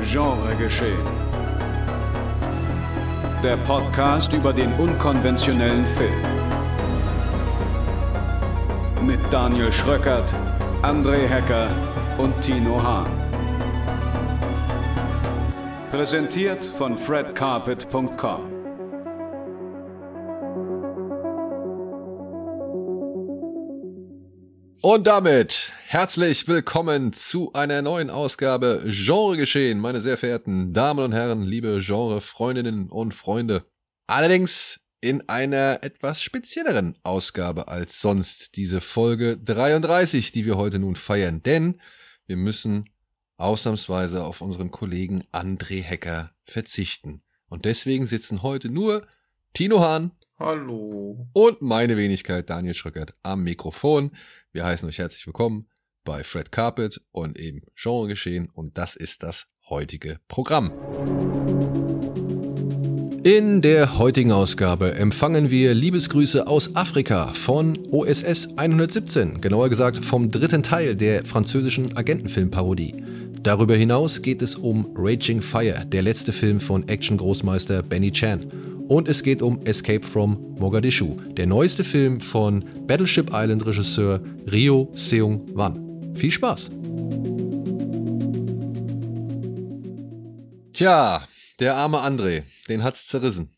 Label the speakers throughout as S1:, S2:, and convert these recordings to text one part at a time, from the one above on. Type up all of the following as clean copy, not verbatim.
S1: Genregeschehen. Der Podcast über den unkonventionellen Film. Mit Daniel Schröckert, André Hecker und Tino Hahn. Präsentiert von fredcarpet.com.
S2: Und damit herzlich willkommen zu einer neuen Ausgabe Genregeschehen, meine sehr verehrten Damen und Herren, liebe Genre-Freundinnen und Freunde. Allerdings in einer etwas spezielleren Ausgabe als sonst, diese Folge 33, die wir heute nun feiern. Denn wir müssen ausnahmsweise auf unseren Kollegen André Hecker verzichten. Und deswegen sitzen heute nur Tino Hahn.
S3: Hallo.
S2: Und meine Wenigkeit Daniel Schröckert am Mikrofon. Wir heißen euch herzlich willkommen bei Fred Carpet und eben Genregeschehen und das ist das heutige Programm. In der heutigen Ausgabe empfangen wir Liebesgrüße aus Afrika von OSS 117, genauer gesagt vom dritten Teil der französischen Agentenfilmparodie. Darüber hinaus geht es um Raging Fire, der letzte Film von Action-Großmeister Benny Chan. Und es geht um Escape from Mogadischu, der neueste Film von Battleship Island-Regisseur Ryo Seung-wan. Viel Spaß! Tja, der arme André, den hat's zerrissen.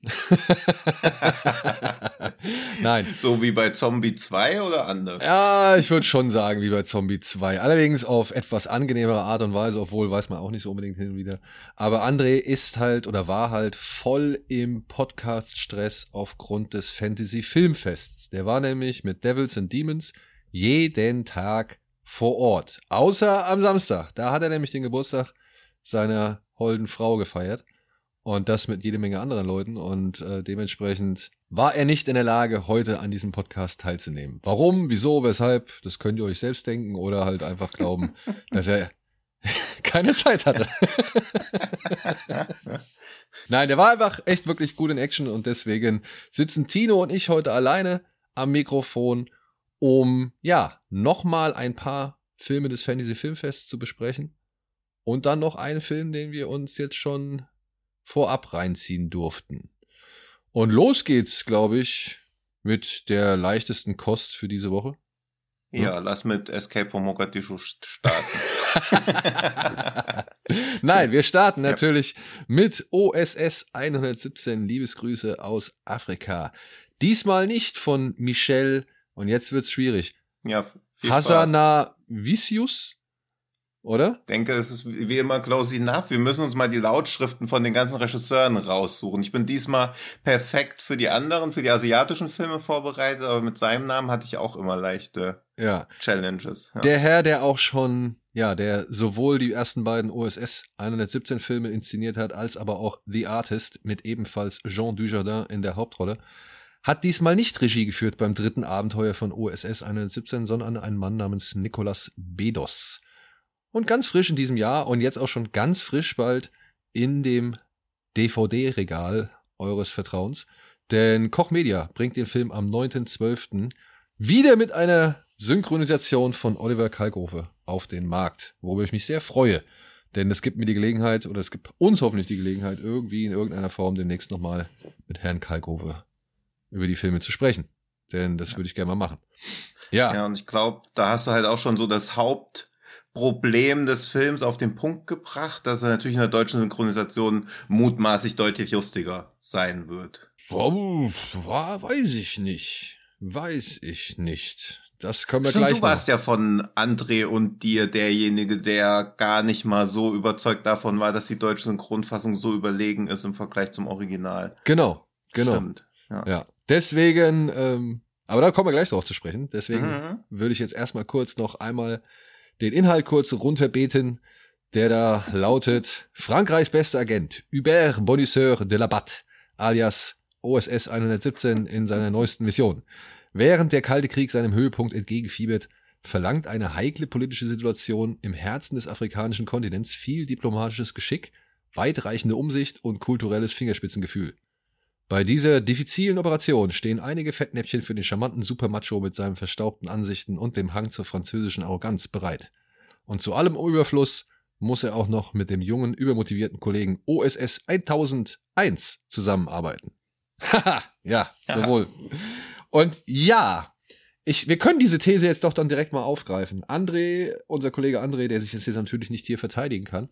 S2: Nein.
S3: So wie bei Zombie 2 oder anders?
S2: Ja, ich würde schon sagen, wie bei Zombie 2. Allerdings auf etwas angenehmere Art und Weise, obwohl weiß man auch nicht so unbedingt hin und wieder. Aber André ist halt oder war halt voll im Podcast-Stress aufgrund des Fantasy-Filmfests. Der war nämlich mit Devils and Demons jeden Tag vor Ort. Außer am Samstag. Da hat er nämlich den Geburtstag seiner holden Frau gefeiert. Und das mit jede Menge anderen Leuten. Und dementsprechend war er nicht in der Lage, heute an diesem Podcast teilzunehmen. Warum, wieso, weshalb, das könnt ihr euch selbst denken oder halt einfach glauben, dass er keine Zeit hatte. Nein, der war einfach echt wirklich gut in Action und deswegen sitzen Tino und ich heute alleine am Mikrofon, um ja nochmal ein paar Filme des Fantasy Filmfests zu besprechen. Und dann noch einen Film, den wir uns jetzt schon vorab reinziehen durften. Und los geht's, glaube ich, mit der leichtesten Kost für diese Woche.
S3: Ja, lass mit Escape from Mogadischu starten.
S2: Nein, wir starten natürlich mit OSS 117, Liebesgrüße aus Afrika. Diesmal nicht von Michel, und jetzt wird's schwierig,
S3: ja,
S2: Hazanavicius, oder?
S3: Ich denke, es ist wie immer close enough. Wir müssen uns mal die Lautschriften von den ganzen Regisseuren raussuchen. Ich bin diesmal perfekt für die anderen, für die asiatischen Filme vorbereitet, aber mit seinem Namen hatte ich auch immer leichte Challenges. Ja.
S2: Der Herr, der auch schon, der sowohl die ersten beiden OSS 117 Filme inszeniert hat, als aber auch The Artist mit ebenfalls Jean Dujardin in der Hauptrolle, hat diesmal nicht Regie geführt beim dritten Abenteuer von OSS 117, sondern ein Mann namens Nicolas Bedos. Und ganz frisch in diesem Jahr und jetzt auch schon ganz frisch bald in dem DVD-Regal eures Vertrauens. Denn Koch Media bringt den Film am 9.12. wieder mit einer Synchronisation von Oliver Kalkofe auf den Markt, worüber ich mich sehr freue. Denn es gibt mir die Gelegenheit, oder es gibt uns hoffentlich die Gelegenheit, irgendwie in irgendeiner Form demnächst nochmal mit Herrn Kalkofe über die Filme zu sprechen. Denn das würde ich gerne mal machen.
S3: Ja, und ich glaube, da hast du halt auch schon so das Hauptproblem des Films auf den Punkt gebracht, dass er natürlich in der deutschen Synchronisation mutmaßlich deutlich lustiger sein wird.
S2: Weiß ich nicht. Das können wir
S3: Stimmt,
S2: gleich
S3: du warst ja von André und dir derjenige, der gar nicht mal so überzeugt davon war, dass die deutsche Synchronfassung so überlegen ist im Vergleich zum Original.
S2: Genau.
S3: Stimmt,
S2: ja. Deswegen, aber da kommen wir gleich drauf zu sprechen. Deswegen würde ich jetzt erstmal kurz noch einmal den Inhalt kurz runterbeten, der da lautet: Frankreichs bester Agent, Hubert Bonisseur de la Batte, alias OSS 117 in seiner neuesten Mission. Während der Kalte Krieg seinem Höhepunkt entgegenfiebert, verlangt eine heikle politische Situation im Herzen des afrikanischen Kontinents viel diplomatisches Geschick, weitreichende Umsicht und kulturelles Fingerspitzengefühl. Bei dieser diffizilen Operation stehen einige Fettnäpfchen für den charmanten Supermacho mit seinen verstaubten Ansichten und dem Hang zur französischen Arroganz bereit. Und zu allem Überfluss muss er auch noch mit dem jungen, übermotivierten Kollegen OSS 1001 zusammenarbeiten. Haha, ja, sowohl. Und ja, wir können diese These jetzt doch dann direkt mal aufgreifen. André, unser Kollege André, der sich jetzt natürlich nicht hier verteidigen kann.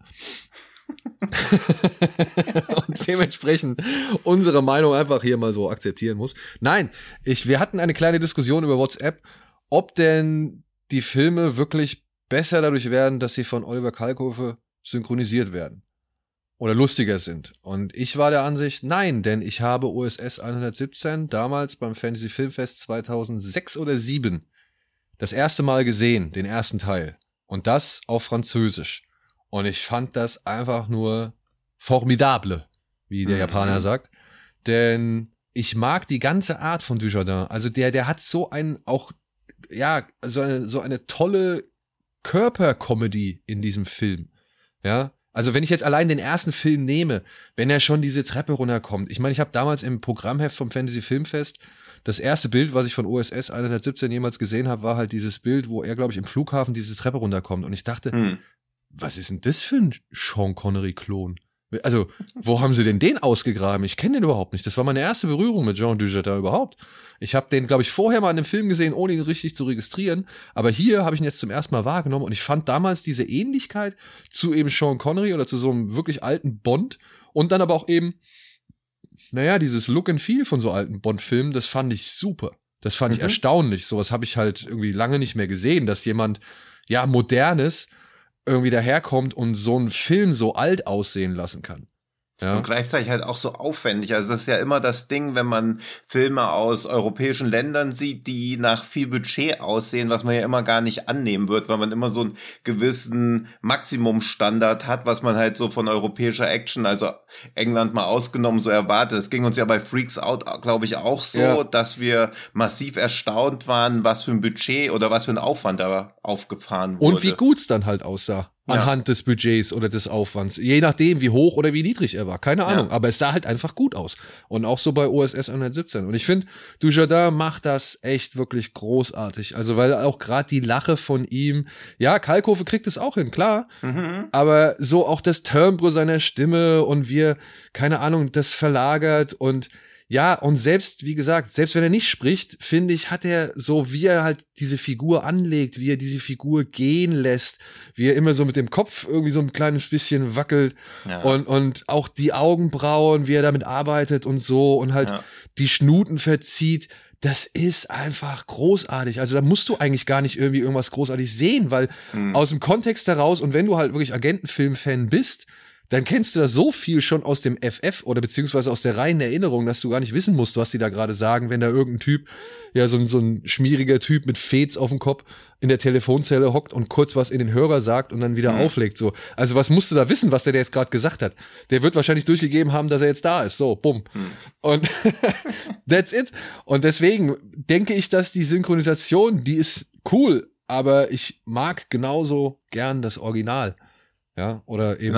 S2: Und dementsprechend unsere Meinung einfach hier mal so akzeptieren muss. Nein, wir hatten eine kleine Diskussion über WhatsApp, ob denn die Filme wirklich besser dadurch werden, dass sie von Oliver Kalkofe synchronisiert werden oder lustiger sind. Und ich war der Ansicht, nein, denn ich habe OSS 117 damals beim Fantasy Filmfest 2006 oder 2007 das erste Mal gesehen, den ersten Teil. Und das auf Französisch. Und ich fand das einfach nur formidable, wie der Japaner sagt. Denn ich mag die ganze Art von Dujardin. Also der hat so einen auch, ja, so eine tolle Körpercomedy in diesem Film. Ja, also wenn ich jetzt allein den ersten Film nehme, wenn er schon diese Treppe runterkommt. Ich meine, ich habe damals im Programmheft vom Fantasy Filmfest das erste Bild, was ich von OSS 117 jemals gesehen habe, war halt dieses Bild, wo er, glaube ich, im Flughafen diese Treppe runterkommt. Und ich dachte, was ist denn das für ein Sean Connery-Klon? Also, wo haben sie denn den ausgegraben? Ich kenne den überhaupt nicht. Das war meine erste Berührung mit Jean Dujardin überhaupt. Ich habe den, glaube ich, vorher mal in einem Film gesehen, ohne ihn richtig zu registrieren. Aber hier habe ich ihn jetzt zum ersten Mal wahrgenommen. Und ich fand damals diese Ähnlichkeit zu eben Sean Connery oder zu so einem wirklich alten Bond. Und dann aber auch eben, naja, dieses Look and Feel von so alten Bond-Filmen, das fand ich super. Das fand ich erstaunlich. Sowas habe ich halt irgendwie lange nicht mehr gesehen, dass jemand, ja, Modernes irgendwie daherkommt und so einen Film so alt aussehen lassen kann. Ja.
S3: Und gleichzeitig halt auch so aufwendig. Also das ist ja immer das Ding, wenn man Filme aus europäischen Ländern sieht, die nach viel Budget aussehen, was man ja immer gar nicht annehmen wird, weil man immer so einen gewissen Maximumstandard hat, was man halt so von europäischer Action, also England mal ausgenommen, so erwartet. Es ging uns ja bei Freaks Out, glaube ich, auch so, dass wir massiv erstaunt waren, was für ein Budget oder was für ein Aufwand da aufgefahren wurde.
S2: Und wie gut's dann halt aussah. Anhand des Budgets oder des Aufwands. Je nachdem, wie hoch oder wie niedrig er war. Keine Ahnung. Aber es sah halt einfach gut aus. Und auch so bei OSS 117. Und ich finde, Dujardin macht das echt wirklich großartig. Also, weil auch gerade die Lache von ihm, ja, Kalkofe kriegt es auch hin, klar. Aber so auch das Timbre seiner Stimme und keine Ahnung, das verlagert und ja, und selbst, wie gesagt, selbst wenn er nicht spricht, finde ich, hat er so, wie er halt diese Figur anlegt, wie er diese Figur gehen lässt, wie er immer so mit dem Kopf irgendwie so ein kleines bisschen wackelt und auch die Augenbrauen, wie er damit arbeitet und so und halt die Schnuten verzieht. Das ist einfach großartig. Also da musst du eigentlich gar nicht irgendwie irgendwas großartig sehen, weil aus dem Kontext heraus und wenn du halt wirklich Agentenfilm-Fan bist, dann kennst du da so viel schon aus dem FF oder beziehungsweise aus der reinen Erinnerung, dass du gar nicht wissen musst, was die da gerade sagen, wenn da irgendein Typ, ja, so ein schmieriger Typ mit Fez auf dem Kopf in der Telefonzelle hockt und kurz was in den Hörer sagt und dann wieder auflegt, so. Also was musst du da wissen, was der jetzt gerade gesagt hat? Der wird wahrscheinlich durchgegeben haben, dass er jetzt da ist, so, bumm. Und that's it. Und deswegen denke ich, dass die Synchronisation, die ist cool, aber ich mag genauso gern das Original. Ja, oder eben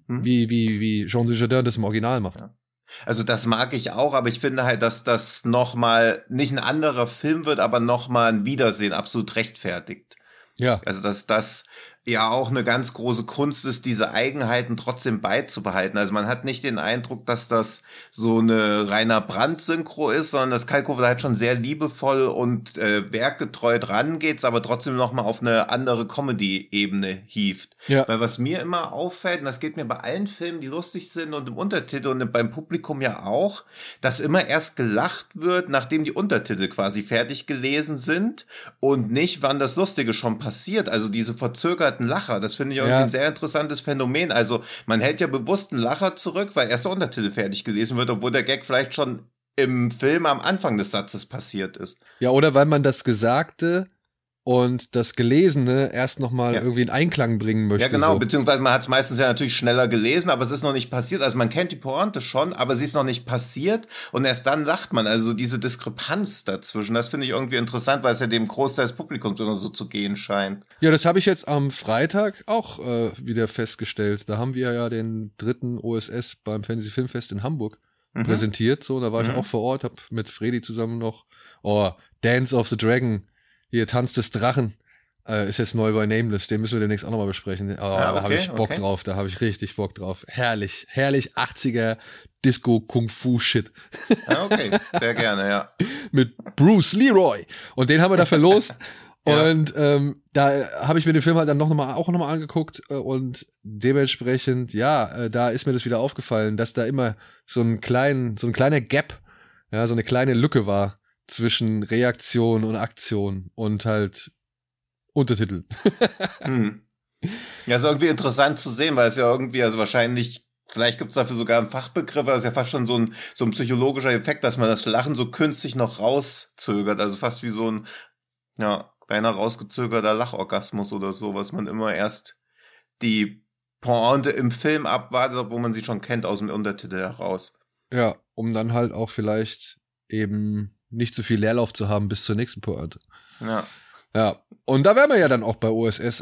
S2: wie Jean Dujardin das im Original macht.
S3: Ja. Also das mag ich auch, aber ich finde halt, dass das nochmal nicht ein anderer Film wird, aber nochmal ein Wiedersehen absolut rechtfertigt.
S2: Ja.
S3: Also dass das ja auch eine ganz große Kunst ist, diese Eigenheiten trotzdem beizubehalten. Also man hat nicht den Eindruck, dass das so eine reiner Brandt-Synchro ist, sondern dass Kalkofe halt schon sehr liebevoll und werkgetreu dran geht, aber trotzdem nochmal auf eine andere Comedy-Ebene hieft. Ja. Weil was mir immer auffällt, und das geht mir bei allen Filmen, die lustig sind und im Untertitel und beim Publikum ja auch, dass immer erst gelacht wird, nachdem die Untertitel quasi fertig gelesen sind und nicht, wann das Lustige schon passiert. Also diese verzögerten Lacher, das finde ich irgendwie ein sehr interessantes Phänomen. Also man hält ja bewusst einen Lacher zurück, weil erst der Untertitel fertig gelesen wird, obwohl der Gag vielleicht schon im Film am Anfang des Satzes passiert ist.
S2: Ja, oder weil man das Gesagte und das Gelesene erst nochmal irgendwie in Einklang bringen möchte.
S3: Ja, genau,
S2: so.
S3: Beziehungsweise man hat es meistens ja natürlich schneller gelesen, aber es ist noch nicht passiert. Also man kennt die Pointe schon, aber sie ist noch nicht passiert und erst dann lacht man. Also diese Diskrepanz dazwischen, das finde ich irgendwie interessant, weil es ja dem Großteil des Publikums immer so zu gehen scheint.
S2: Ja, das habe ich jetzt am Freitag auch wieder festgestellt. Da haben wir ja den 3. OSS beim Fantasy Filmfest in Hamburg präsentiert. So, da war ich auch vor Ort, habe mit Fredi zusammen noch Dance of the Dragon, hier Tanz des Drachen, Ist jetzt neu bei Nameless, den müssen wir demnächst auch nochmal besprechen. Da habe ich Bock drauf, da habe ich richtig Bock drauf. Herrlich 80er Disco-Kung-Fu-Shit.
S3: Okay, sehr gerne, ja.
S2: Mit Bruce Leroy. Und den haben wir da verlost.
S3: Ja.
S2: Und da habe ich mir den Film halt dann noch mal angeguckt und dementsprechend, da ist mir das wieder aufgefallen, dass da immer so ein kleiner Gap, ja, so eine kleine Lücke war zwischen Reaktion und Aktion und halt Untertitel.
S3: Ja, ist irgendwie interessant zu sehen, weil es ja irgendwie, also wahrscheinlich, vielleicht gibt es dafür sogar einen Fachbegriff, aber es ist ja fast schon so ein psychologischer Effekt, dass man das Lachen so künstlich noch rauszögert, also fast wie so ein, ja, kleiner rausgezögerter Lachorgasmus oder so, was man immer erst die Pointe im Film abwartet, obwohl man sie schon kennt aus dem Untertitel heraus.
S2: Ja, um dann halt auch vielleicht eben nicht so viel Leerlauf zu haben bis zur nächsten Pointe.
S3: Ja.
S2: Ja, und da wären wir ja dann auch bei OSS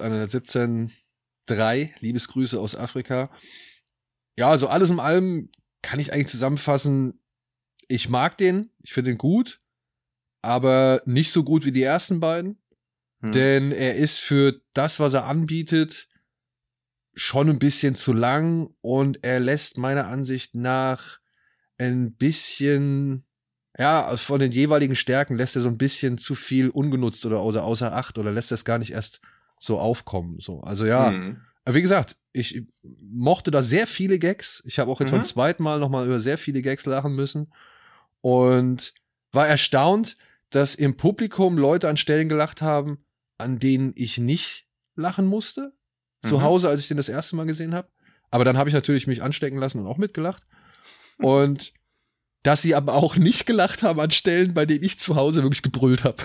S2: 117.3, Liebesgrüße aus Afrika. Ja, also alles in allem kann ich eigentlich zusammenfassen, ich mag den, ich finde ihn gut, aber nicht so gut wie die ersten beiden, denn er ist für das, was er anbietet, schon ein bisschen zu lang und er lässt meiner Ansicht nach ein bisschen, ja, von den jeweiligen Stärken lässt er so ein bisschen zu viel ungenutzt oder außer Acht oder lässt das gar nicht erst so aufkommen. So. Also ja, wie gesagt, ich mochte da sehr viele Gags. Ich habe auch jetzt beim zweiten Mal nochmal über sehr viele Gags lachen müssen und war erstaunt, dass im Publikum Leute an Stellen gelacht haben, an denen ich nicht lachen musste. Zu Hause, als ich den das erste Mal gesehen habe. Aber dann habe ich natürlich mich anstecken lassen und auch mitgelacht. Und dass sie aber auch nicht gelacht haben an Stellen, bei denen ich zu Hause wirklich gebrüllt habe.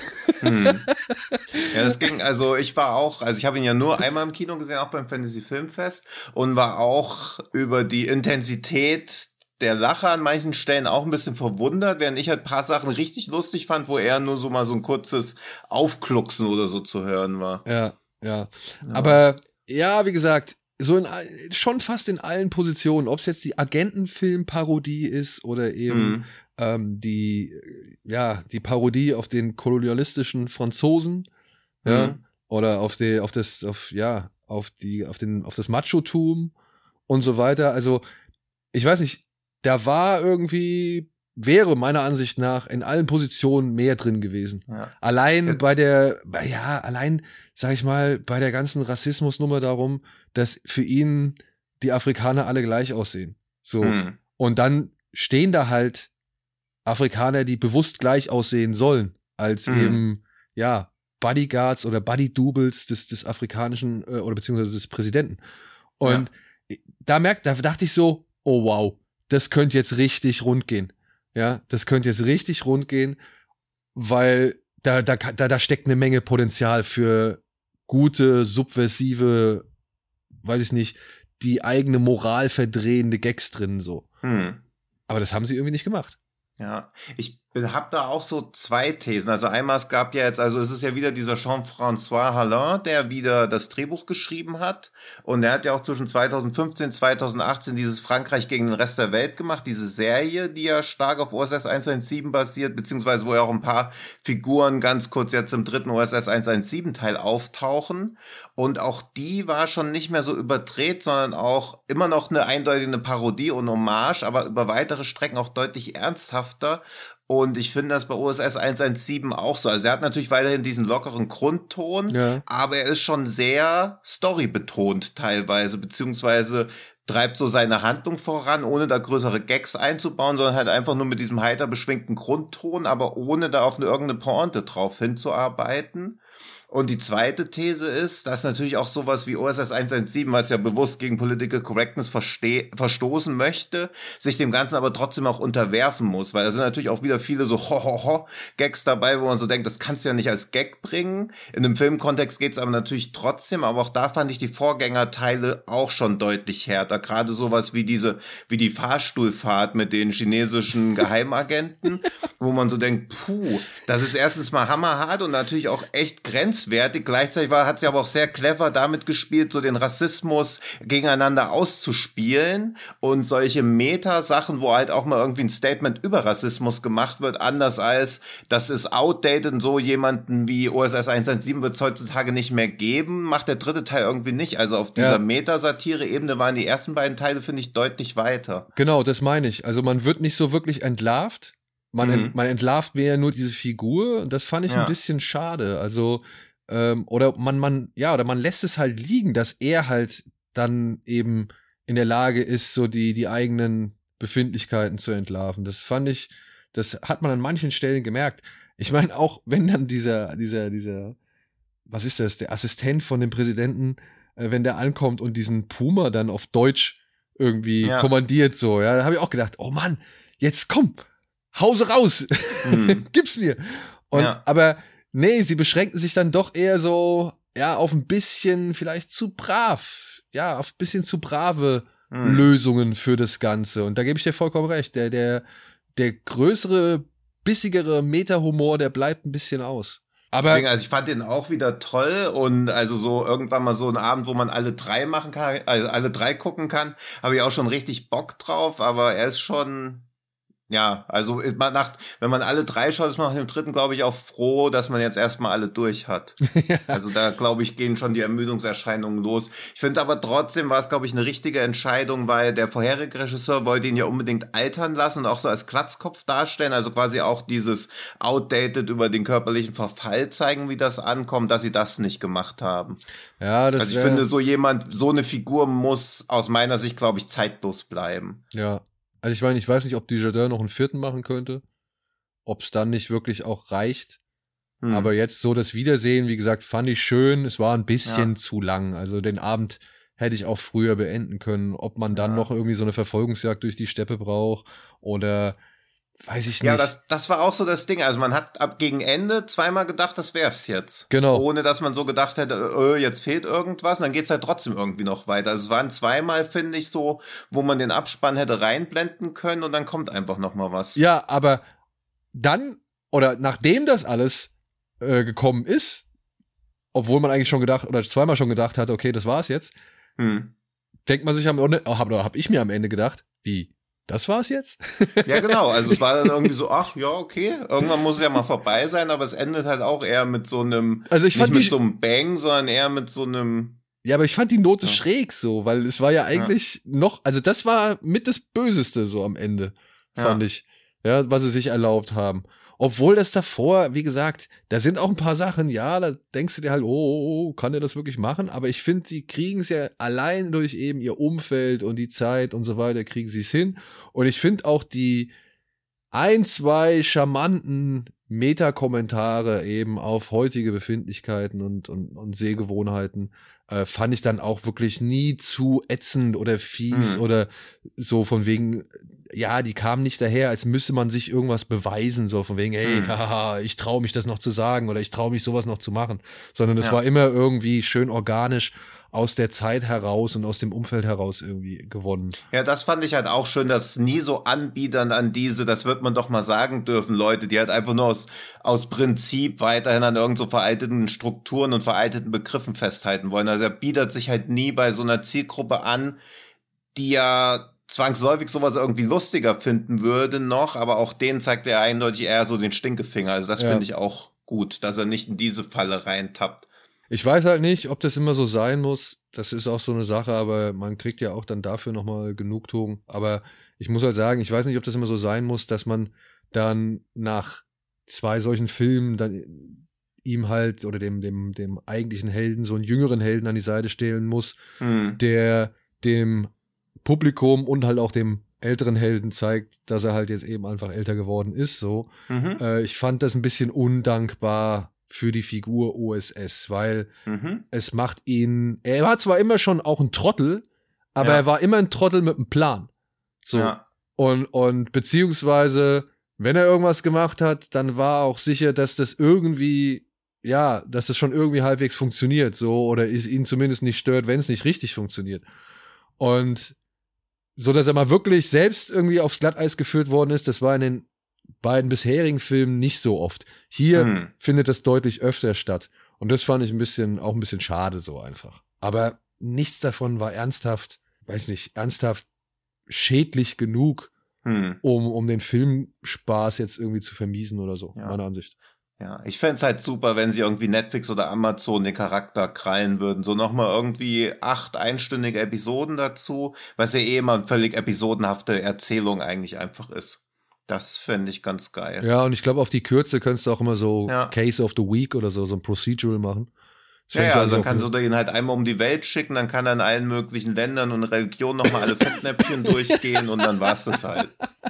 S3: Ja, das ging, also ich habe ihn ja nur einmal im Kino gesehen, auch beim Fantasy Filmfest und war auch über die Intensität der Lacher an manchen Stellen auch ein bisschen verwundert, während ich halt ein paar Sachen richtig lustig fand, wo er nur so mal so ein kurzes Aufklucksen oder so zu hören war.
S2: Ja. Aber ja, wie gesagt, so schon fast in allen Positionen, ob es jetzt die Agentenfilm-Parodie ist oder eben die Parodie auf den kolonialistischen Franzosen, ja, oder auf das Machotum und so weiter. Also, ich weiß nicht, da wäre meiner Ansicht nach in allen Positionen mehr drin gewesen. Ja. Allein sag ich mal, bei der ganzen Rassismusnummer darum, dass für ihn die Afrikaner alle gleich aussehen. So. Und dann stehen da halt Afrikaner, die bewusst gleich aussehen sollen, als eben, Bodyguards oder Body-Doubles des afrikanischen oder beziehungsweise des Präsidenten. Und da dachte ich so, oh wow, das könnte jetzt richtig rund gehen. Ja, das könnte jetzt richtig rund gehen, weil da steckt eine Menge Potenzial für gute, subversive, weiß ich nicht, die eigene Moral verdrehende Gags drin, so. Aber das haben sie irgendwie nicht gemacht.
S3: Ja, ich habe da auch so zwei Thesen. Also einmal, es ist ja wieder dieser Jean-François Halin, der wieder das Drehbuch geschrieben hat. Und er hat ja auch zwischen 2015 2018 dieses Frankreich gegen den Rest der Welt gemacht, diese Serie, die ja stark auf OSS 117 basiert, beziehungsweise wo ja auch ein paar Figuren ganz kurz jetzt im dritten OSS 117 Teil auftauchen. Und auch die war schon nicht mehr so überdreht, sondern auch immer noch eine eindeutige Parodie und Hommage, aber über weitere Strecken auch deutlich ernsthafter. Und ich finde das bei OSS 117 auch so. Also er hat natürlich weiterhin diesen lockeren Grundton, aber er ist schon sehr storybetont teilweise, beziehungsweise treibt so seine Handlung voran, ohne da größere Gags einzubauen, sondern halt einfach nur mit diesem heiter beschwingten Grundton, aber ohne da auf irgendeine Pointe drauf hinzuarbeiten. Und die zweite These ist, dass natürlich auch sowas wie OSS 117, was ja bewusst gegen Political Correctness verstoßen möchte, sich dem Ganzen aber trotzdem auch unterwerfen muss, weil da sind natürlich auch wieder viele so Gags dabei, wo man so denkt, das kannst du ja nicht als Gag bringen. In dem Filmkontext geht's aber natürlich trotzdem, aber auch da fand ich die Vorgängerteile auch schon deutlich härter. Gerade sowas wie die Fahrstuhlfahrt mit den chinesischen Geheimagenten, wo man so denkt, das ist erstens mal hammerhart und natürlich auch echt grenzwertig, grenzwertig. Gleichzeitig hat sie aber auch sehr clever damit gespielt, so den Rassismus gegeneinander auszuspielen und solche Meta-Sachen, wo halt auch mal irgendwie ein Statement über Rassismus gemacht wird, anders als, das ist outdated und so jemanden wie OSS 117 wird es heutzutage nicht mehr geben, macht der dritte Teil irgendwie nicht. Also auf dieser Meta-Satire-Ebene waren die ersten beiden Teile, finde ich, deutlich weiter.
S2: Genau, das meine ich. Also man wird nicht so wirklich entlarvt. Man entlarvt mehr nur diese Figur und das fand ich ein bisschen schade. Also, oder man lässt es halt liegen, dass er halt dann eben in der Lage ist, so die eigenen Befindlichkeiten zu entlarven. Das hat man an manchen Stellen gemerkt. Ich meine, auch wenn dann dieser, was ist das, der Assistent von dem Präsidenten, wenn der ankommt und diesen Puma dann auf Deutsch irgendwie kommandiert, so, ja, da habe ich auch gedacht, oh Mann, jetzt komm! Hause raus, gib's mir. Aber nee, sie beschränken sich dann doch eher so, auf ein bisschen vielleicht zu brav, auf ein bisschen zu brave Lösungen für das Ganze. Und da gebe ich dir vollkommen recht. Der größere, bissigere Meta-Humor, der bleibt ein bisschen aus. Aber
S3: deswegen, also ich fand den auch wieder toll und also so irgendwann mal so ein Abend, wo man alle drei machen kann, also alle drei gucken kann, habe ich auch schon richtig Bock drauf, aber er ist schon. Ja, also wenn man alle drei schaut, ist man nach dem dritten, glaube ich, auch froh, dass man jetzt erstmal alle durch hat. Also da, glaube ich, gehen schon die Ermüdungserscheinungen los. Ich finde aber trotzdem war es, glaube ich, eine richtige Entscheidung, weil der vorherige Regisseur wollte ihn ja unbedingt altern lassen und auch so als Glatzkopf darstellen, also quasi auch dieses outdated über den körperlichen Verfall zeigen, wie das ankommt, dass sie das nicht gemacht haben.
S2: Ja,
S3: also ich finde, so eine Figur muss aus meiner Sicht, glaube ich, zeitlos bleiben.
S2: Ja. Also ich meine, ich weiß nicht, ob Dujardin noch einen vierten machen könnte, ob es dann nicht wirklich auch reicht. Aber jetzt so das Wiedersehen, wie gesagt, fand ich schön. Es war ein bisschen zu lang. Also den Abend hätte ich auch früher beenden können. Ob man dann noch irgendwie so eine Verfolgungsjagd durch die Steppe braucht oder weiß ich nicht.
S3: Ja, das war auch so das Ding. Also man hat ab gegen Ende zweimal gedacht, das wär's jetzt.
S2: Genau.
S3: Ohne dass man so gedacht hätte, jetzt fehlt irgendwas. Und dann geht's halt trotzdem irgendwie noch weiter. Also es waren zweimal, finde ich, so, wo man den Abspann hätte reinblenden können und dann kommt einfach noch mal was.
S2: Ja, aber dann, oder nachdem das alles gekommen ist, obwohl man eigentlich schon gedacht, oder zweimal schon gedacht hatte, okay, das war's jetzt, denkt man sich hab ich mir am Ende gedacht, wie? Das war's jetzt?
S3: Ja, genau. Also es war dann irgendwie so, ach ja, okay. Irgendwann muss es ja mal vorbei sein, aber es endet halt auch eher mit so einem, nicht mit so einem Bang, sondern eher mit so einem.
S2: Ja, aber ich fand die Note schräg so, weil es war ja eigentlich noch, also das war mit das Böseste so am Ende, fand ich, was sie sich erlaubt haben. Obwohl das davor, wie gesagt, da sind auch ein paar Sachen, da denkst du dir halt, kann der das wirklich machen? Aber ich finde, sie kriegen es ja allein durch eben ihr Umfeld und die Zeit und so weiter, kriegen sie es hin. Und ich finde auch die 2 charmanten Meta-Kommentare eben auf heutige Befindlichkeiten und Sehgewohnheiten fand ich dann auch wirklich nie zu ätzend oder fies oder so von wegen, die kamen nicht daher, als müsse man sich irgendwas beweisen, so von wegen, ich traue mich das noch zu sagen oder ich traue mich sowas noch zu machen, sondern es war immer irgendwie schön organisch aus der Zeit heraus und aus dem Umfeld heraus irgendwie gewonnen.
S3: Ja, das fand ich halt auch schön, dass nie so anbiedern an diese, das wird man doch mal sagen dürfen, Leute, die halt einfach nur aus Prinzip weiterhin an irgend so veralteten Strukturen und veralteten Begriffen festhalten wollen. Also er bietet sich halt nie bei so einer Zielgruppe an, die ja zwangsläufig sowas irgendwie lustiger finden würde noch, aber auch denen zeigt er eindeutig eher so den Stinkefinger. Also das finde ich auch gut, dass er nicht in diese Falle reintappt.
S2: Ich weiß halt nicht, ob das immer so sein muss. Das ist auch so eine Sache, aber man kriegt ja auch dann dafür nochmal Genugtuung. Aber ich muss halt sagen, ich weiß nicht, ob das immer so sein muss, dass man dann nach 2 solchen Filmen dann ihm halt oder dem eigentlichen Helden so einen jüngeren Helden an die Seite stellen muss, der dem Publikum und halt auch dem älteren Helden zeigt, dass er halt jetzt eben einfach älter geworden ist. So, ich fand das ein bisschen undankbar für die Figur OSS, weil es macht ihn, er war zwar immer schon auch ein Trottel, aber er war immer ein Trottel mit einem Plan. So. Ja. Und beziehungsweise, wenn er irgendwas gemacht hat, dann war auch sicher, dass das irgendwie, dass das schon irgendwie halbwegs funktioniert, so, oder es ihn zumindest nicht stört, wenn es nicht richtig funktioniert. Und so, dass er mal wirklich selbst irgendwie aufs Glatteis geführt worden ist, das war in den beiden bisherigen Filmen nicht so oft. Hier findet das deutlich öfter statt. Und das fand ich auch ein bisschen schade so einfach. Aber nichts davon war ernsthaft schädlich genug, um den Filmspaß jetzt irgendwie zu vermiesen oder so, meiner Ansicht.
S3: Ja, ich fände es halt super, wenn sie irgendwie Netflix oder Amazon den Charakter krallen würden. So nochmal irgendwie 8 einstündige Episoden dazu, was ja immer eine völlig episodenhafte Erzählung eigentlich einfach ist. Das fände ich ganz geil.
S2: Ja, und ich glaube, auf die Kürze könntest du auch immer so Case of the Week oder so ein Procedural machen.
S3: Ja, also dann kannst du den halt einmal um die Welt schicken, dann kann er in allen möglichen Ländern und Religionen nochmal alle Fettnäpfchen durchgehen und dann war's das halt.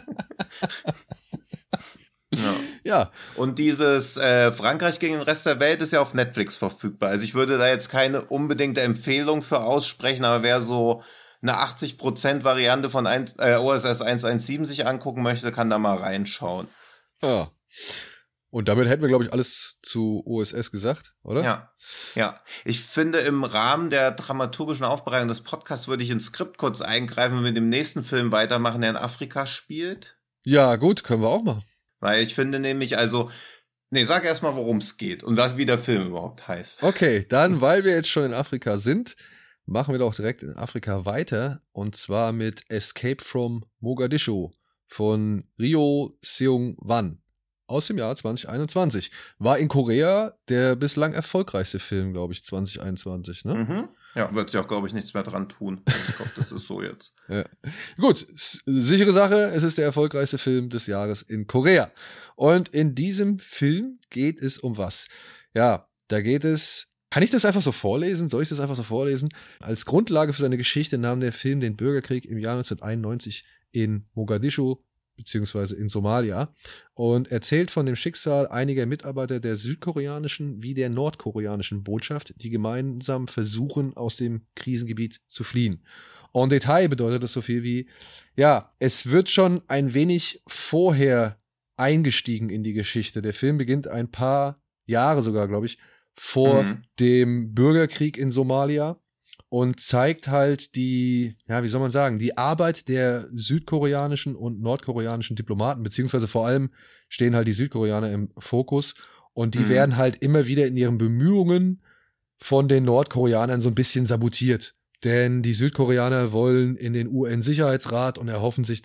S3: Ja. Und dieses Frankreich gegen den Rest der Welt ist ja auf Netflix verfügbar. Also ich würde da jetzt keine unbedingte Empfehlung für aussprechen, aber wer so eine 80% Variante von OSS 117 sich angucken möchte, kann da mal reinschauen.
S2: Ja. Und damit hätten wir, glaube ich, alles zu OSS gesagt, oder?
S3: Ja. Ich finde, im Rahmen der dramaturgischen Aufbereitung des Podcasts würde ich ins Skript kurz eingreifen und mit dem nächsten Film weitermachen, der in Afrika spielt.
S2: Ja, gut, können wir auch machen.
S3: Weil ich finde nämlich, sag erstmal, worum es geht und wie der Film überhaupt heißt.
S2: Okay, dann, weil wir jetzt schon in Afrika sind, machen wir doch direkt in Afrika weiter. Und zwar mit Escape from Mogadischu von Ryo Seung-wan aus dem Jahr 2021. War in Korea der bislang erfolgreichste Film, glaube ich, 2021, ne?
S3: Mhm. Ja, wird sich auch, glaube ich, nichts mehr dran tun. Ich glaube, das ist so jetzt.
S2: Ja. Gut, sichere Sache, es ist der erfolgreichste Film des Jahres in Korea. Und in diesem Film geht es um was? Ja, da geht es. Kann ich das einfach so vorlesen? Soll ich das einfach so vorlesen? Als Grundlage für seine Geschichte nahm der Film den Bürgerkrieg im Jahr 1991 in Mogadischu beziehungsweise in Somalia und erzählt von dem Schicksal einiger Mitarbeiter der südkoreanischen wie der nordkoreanischen Botschaft, die gemeinsam versuchen, aus dem Krisengebiet zu fliehen. En Detail bedeutet das so viel wie, ja, es wird schon ein wenig vorher eingestiegen in die Geschichte. Der Film beginnt ein paar Jahre sogar, glaube ich, vor dem Bürgerkrieg in Somalia und zeigt halt die Arbeit der südkoreanischen und nordkoreanischen Diplomaten, beziehungsweise vor allem stehen halt die Südkoreaner im Fokus und die werden halt immer wieder in ihren Bemühungen von den Nordkoreanern so ein bisschen sabotiert. Denn die Südkoreaner wollen in den UN-Sicherheitsrat und erhoffen sich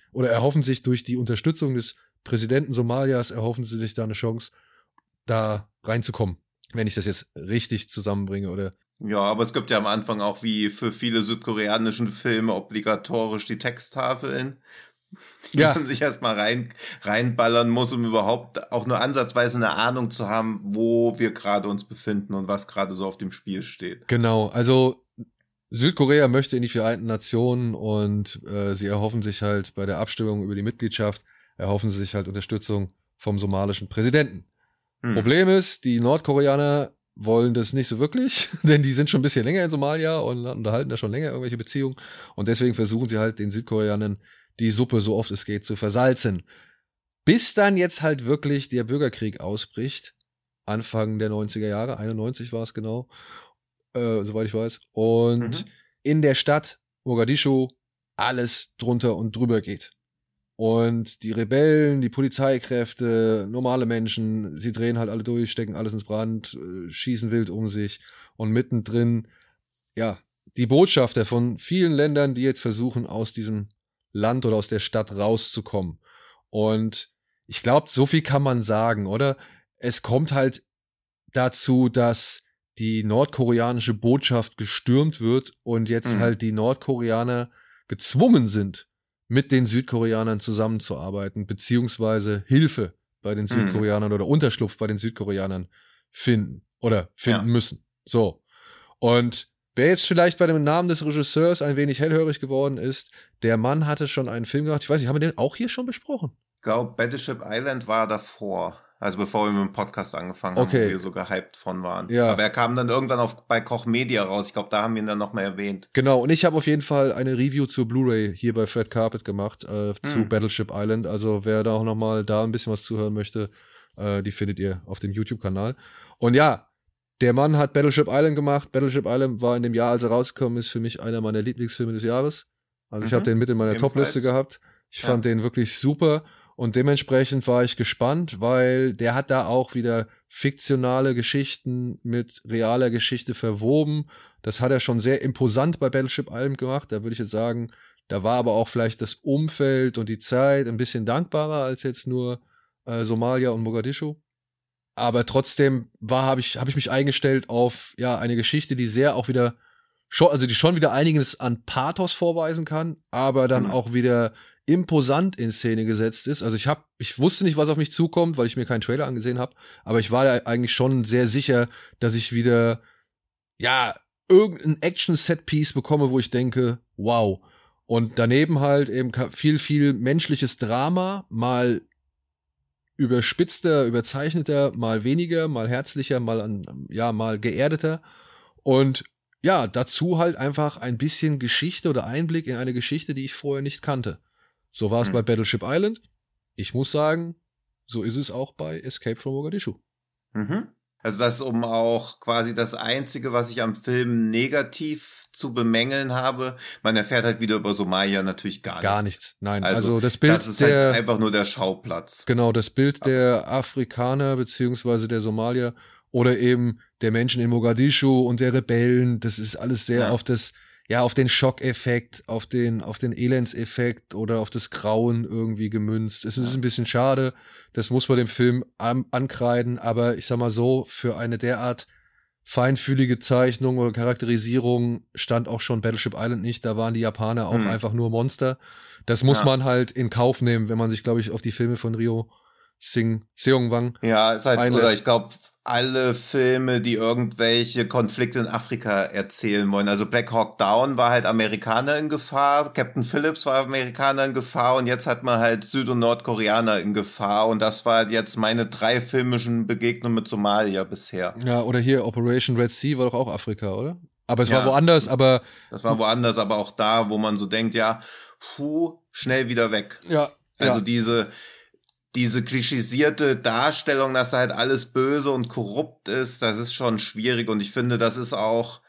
S2: durch die Unterstützung des Präsidenten Somalias, erhoffen sie sich da eine Chance, da reinzukommen, wenn ich das jetzt richtig zusammenbringe, oder?
S3: Ja, aber es gibt ja am Anfang auch wie für viele südkoreanischen Filme obligatorisch die Texttafeln, die man sich erstmal reinballern muss, um überhaupt auch nur ansatzweise eine Ahnung zu haben, wo wir gerade uns befinden und was gerade so auf dem Spiel steht.
S2: Genau, also Südkorea möchte in die Vereinten Nationen und sie erhoffen sich halt bei der Abstimmung über die Mitgliedschaft, erhoffen sie sich halt Unterstützung vom somalischen Präsidenten. Problem ist, die Nordkoreaner wollen das nicht so wirklich, denn die sind schon ein bisschen länger in Somalia und unterhalten da schon länger irgendwelche Beziehungen und deswegen versuchen sie halt den Südkoreanern die Suppe so oft es geht zu versalzen. Bis dann jetzt halt wirklich der Bürgerkrieg ausbricht, Anfang der 90er Jahre, 91 war es genau, soweit ich weiß, und in der Stadt Mogadischu alles drunter und drüber geht. Und die Rebellen, die Polizeikräfte, normale Menschen, sie drehen halt alle durch, stecken alles ins Brand, schießen wild um sich. Und mittendrin, ja, die Botschafter von vielen Ländern, die jetzt versuchen, aus diesem Land oder aus der Stadt rauszukommen. Und ich glaube, so viel kann man sagen, oder? Es kommt halt dazu, dass die nordkoreanische Botschaft gestürmt wird und jetzt halt die Nordkoreaner gezwungen sind, mit den Südkoreanern zusammenzuarbeiten, beziehungsweise Hilfe bei den Südkoreanern oder Unterschlupf bei den Südkoreanern finden müssen. So. Und wer jetzt vielleicht bei dem Namen des Regisseurs ein wenig hellhörig geworden ist, der Mann hatte schon einen Film gemacht, ich weiß nicht, haben wir den auch hier schon besprochen?
S3: Ich glaube, Battleship Island war davor. Also bevor wir mit dem Podcast angefangen haben, wo wir so gehypt von waren. Ja. Aber er kam dann irgendwann bei Koch Media raus. Ich glaube, da haben wir ihn dann noch mal erwähnt.
S2: Genau, und ich habe auf jeden Fall eine Review zur Blu-ray hier bei Fred Carpet gemacht, zu Battleship Island. Also wer da auch noch mal da ein bisschen was zuhören möchte, die findet ihr auf dem YouTube-Kanal. Und ja, der Mann hat Battleship Island gemacht. Battleship Island war in dem Jahr, als er rausgekommen ist, für mich einer meiner Lieblingsfilme des Jahres. Also ich habe den mit in meiner Top-Liste gehabt. Ich fand den wirklich super. Und dementsprechend war ich gespannt, weil der hat da auch wieder fiktionale Geschichten mit realer Geschichte verwoben. Das hat er schon sehr imposant bei Battleship Island gemacht. Da würde ich jetzt sagen, da war aber auch vielleicht das Umfeld und die Zeit ein bisschen dankbarer als jetzt nur Somalia und Mogadischu. Aber trotzdem hab ich mich eingestellt auf eine Geschichte, die sehr auch wieder die schon wieder einiges an Pathos vorweisen kann, aber dann auch wieder imposant in Szene gesetzt ist. Also ich wusste nicht, was auf mich zukommt, weil ich mir keinen Trailer angesehen habe, aber ich war da eigentlich schon sehr sicher, dass ich wieder irgendein Action-Set-Piece bekomme, wo ich denke, wow. Und daneben halt eben viel menschliches Drama, mal überspitzter, überzeichneter, mal weniger, mal herzlicher, mal geerdeter. Und dazu halt einfach ein bisschen Geschichte oder Einblick in eine Geschichte, die ich vorher nicht kannte. So war es bei Battleship Island. Ich muss sagen, so ist es auch bei Escape from Mogadischu.
S3: Mhm. Also das ist auch quasi das Einzige, was ich am Film negativ zu bemängeln habe. Man erfährt halt wieder über Somalia natürlich gar nichts.
S2: Gar nichts, nein. Also das Bild
S3: das ist halt einfach nur der Schauplatz.
S2: Genau, das Bild der Afrikaner beziehungsweise der Somalier oder eben der Menschen in Mogadischu und der Rebellen, das ist alles sehr auf den Schockeffekt, auf den Elendseffekt oder auf das Grauen irgendwie gemünzt. Es ist ein bisschen schade, das muss man dem Film ankreiden, aber ich sag mal so, für eine derart feinfühlige Zeichnung oder Charakterisierung stand auch schon Battleship Island nicht, da waren die Japaner auch einfach nur Monster. Das muss man halt in Kauf nehmen, wenn man sich, glaube ich, auf die Filme von Ryo Seung-Wang
S3: ist halt,
S2: einlässt.
S3: oder ich glaube, alle Filme, die irgendwelche Konflikte in Afrika erzählen wollen. Also Black Hawk Down war halt Amerikaner in Gefahr, Captain Phillips war Amerikaner in Gefahr und jetzt hat man halt Süd- und Nordkoreaner in Gefahr und das war jetzt meine 3 filmischen Begegnungen mit Somalia bisher.
S2: Ja, oder hier Operation Red Sea war doch auch Afrika, oder? Aber es war woanders, aber...
S3: Das war woanders, aber auch da, wo man so denkt, schnell wieder weg.
S2: Ja.
S3: Also diese klischisierte Darstellung, dass halt alles böse und korrupt ist, das ist schon schwierig und ich finde, das ist auch,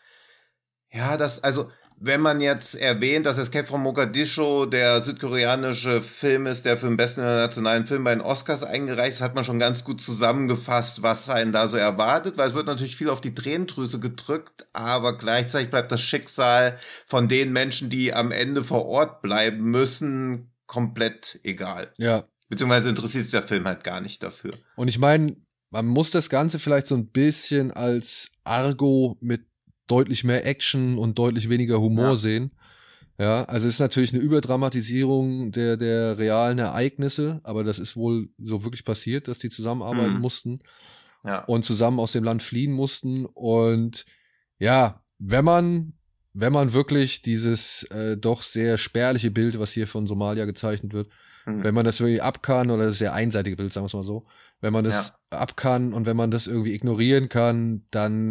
S3: wenn man jetzt erwähnt, dass Escape from Mogadischu der südkoreanische Film ist, der für den besten internationalen Film bei den Oscars eingereicht ist, hat man schon ganz gut zusammengefasst, was einen da so erwartet, weil es wird natürlich viel auf die Tränendrüse gedrückt, aber gleichzeitig bleibt das Schicksal von den Menschen, die am Ende vor Ort bleiben müssen, komplett egal.
S2: Ja.
S3: Beziehungsweise interessiert sich der Film halt gar nicht dafür.
S2: Und ich meine, man muss das Ganze vielleicht so ein bisschen als Argo mit deutlich mehr Action und deutlich weniger Humor sehen. Ja, also es ist natürlich eine Überdramatisierung der realen Ereignisse, aber das ist wohl so wirklich passiert, dass die zusammenarbeiten mussten und zusammen aus dem Land fliehen mussten. Und wenn man wirklich dieses doch sehr spärliche Bild, was hier von Somalia gezeichnet wird, wenn man das wirklich ab kann, oder das sehr einseitige Bild, sagen wir es mal so, wenn man das ab kann und wenn man das irgendwie ignorieren kann, dann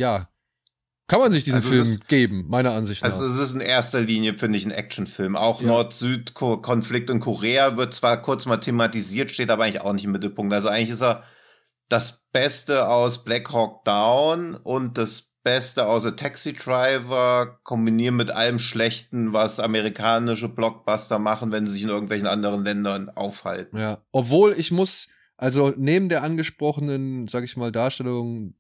S2: kann man sich diesen Film geben, meiner Ansicht nach.
S3: Also es ist in erster Linie, finde ich, ein Actionfilm. Auch Nord-Süd-Konflikt in Korea wird zwar kurz mal thematisiert, steht aber eigentlich auch nicht im Mittelpunkt. Also eigentlich ist er das Beste aus Black Hawk Down und das Beste aus A Taxi Driver kombinieren mit allem Schlechten, was amerikanische Blockbuster machen, wenn sie sich in irgendwelchen anderen Ländern aufhalten.
S2: Ja, obwohl also neben der angesprochenen, sag ich mal, Darstellung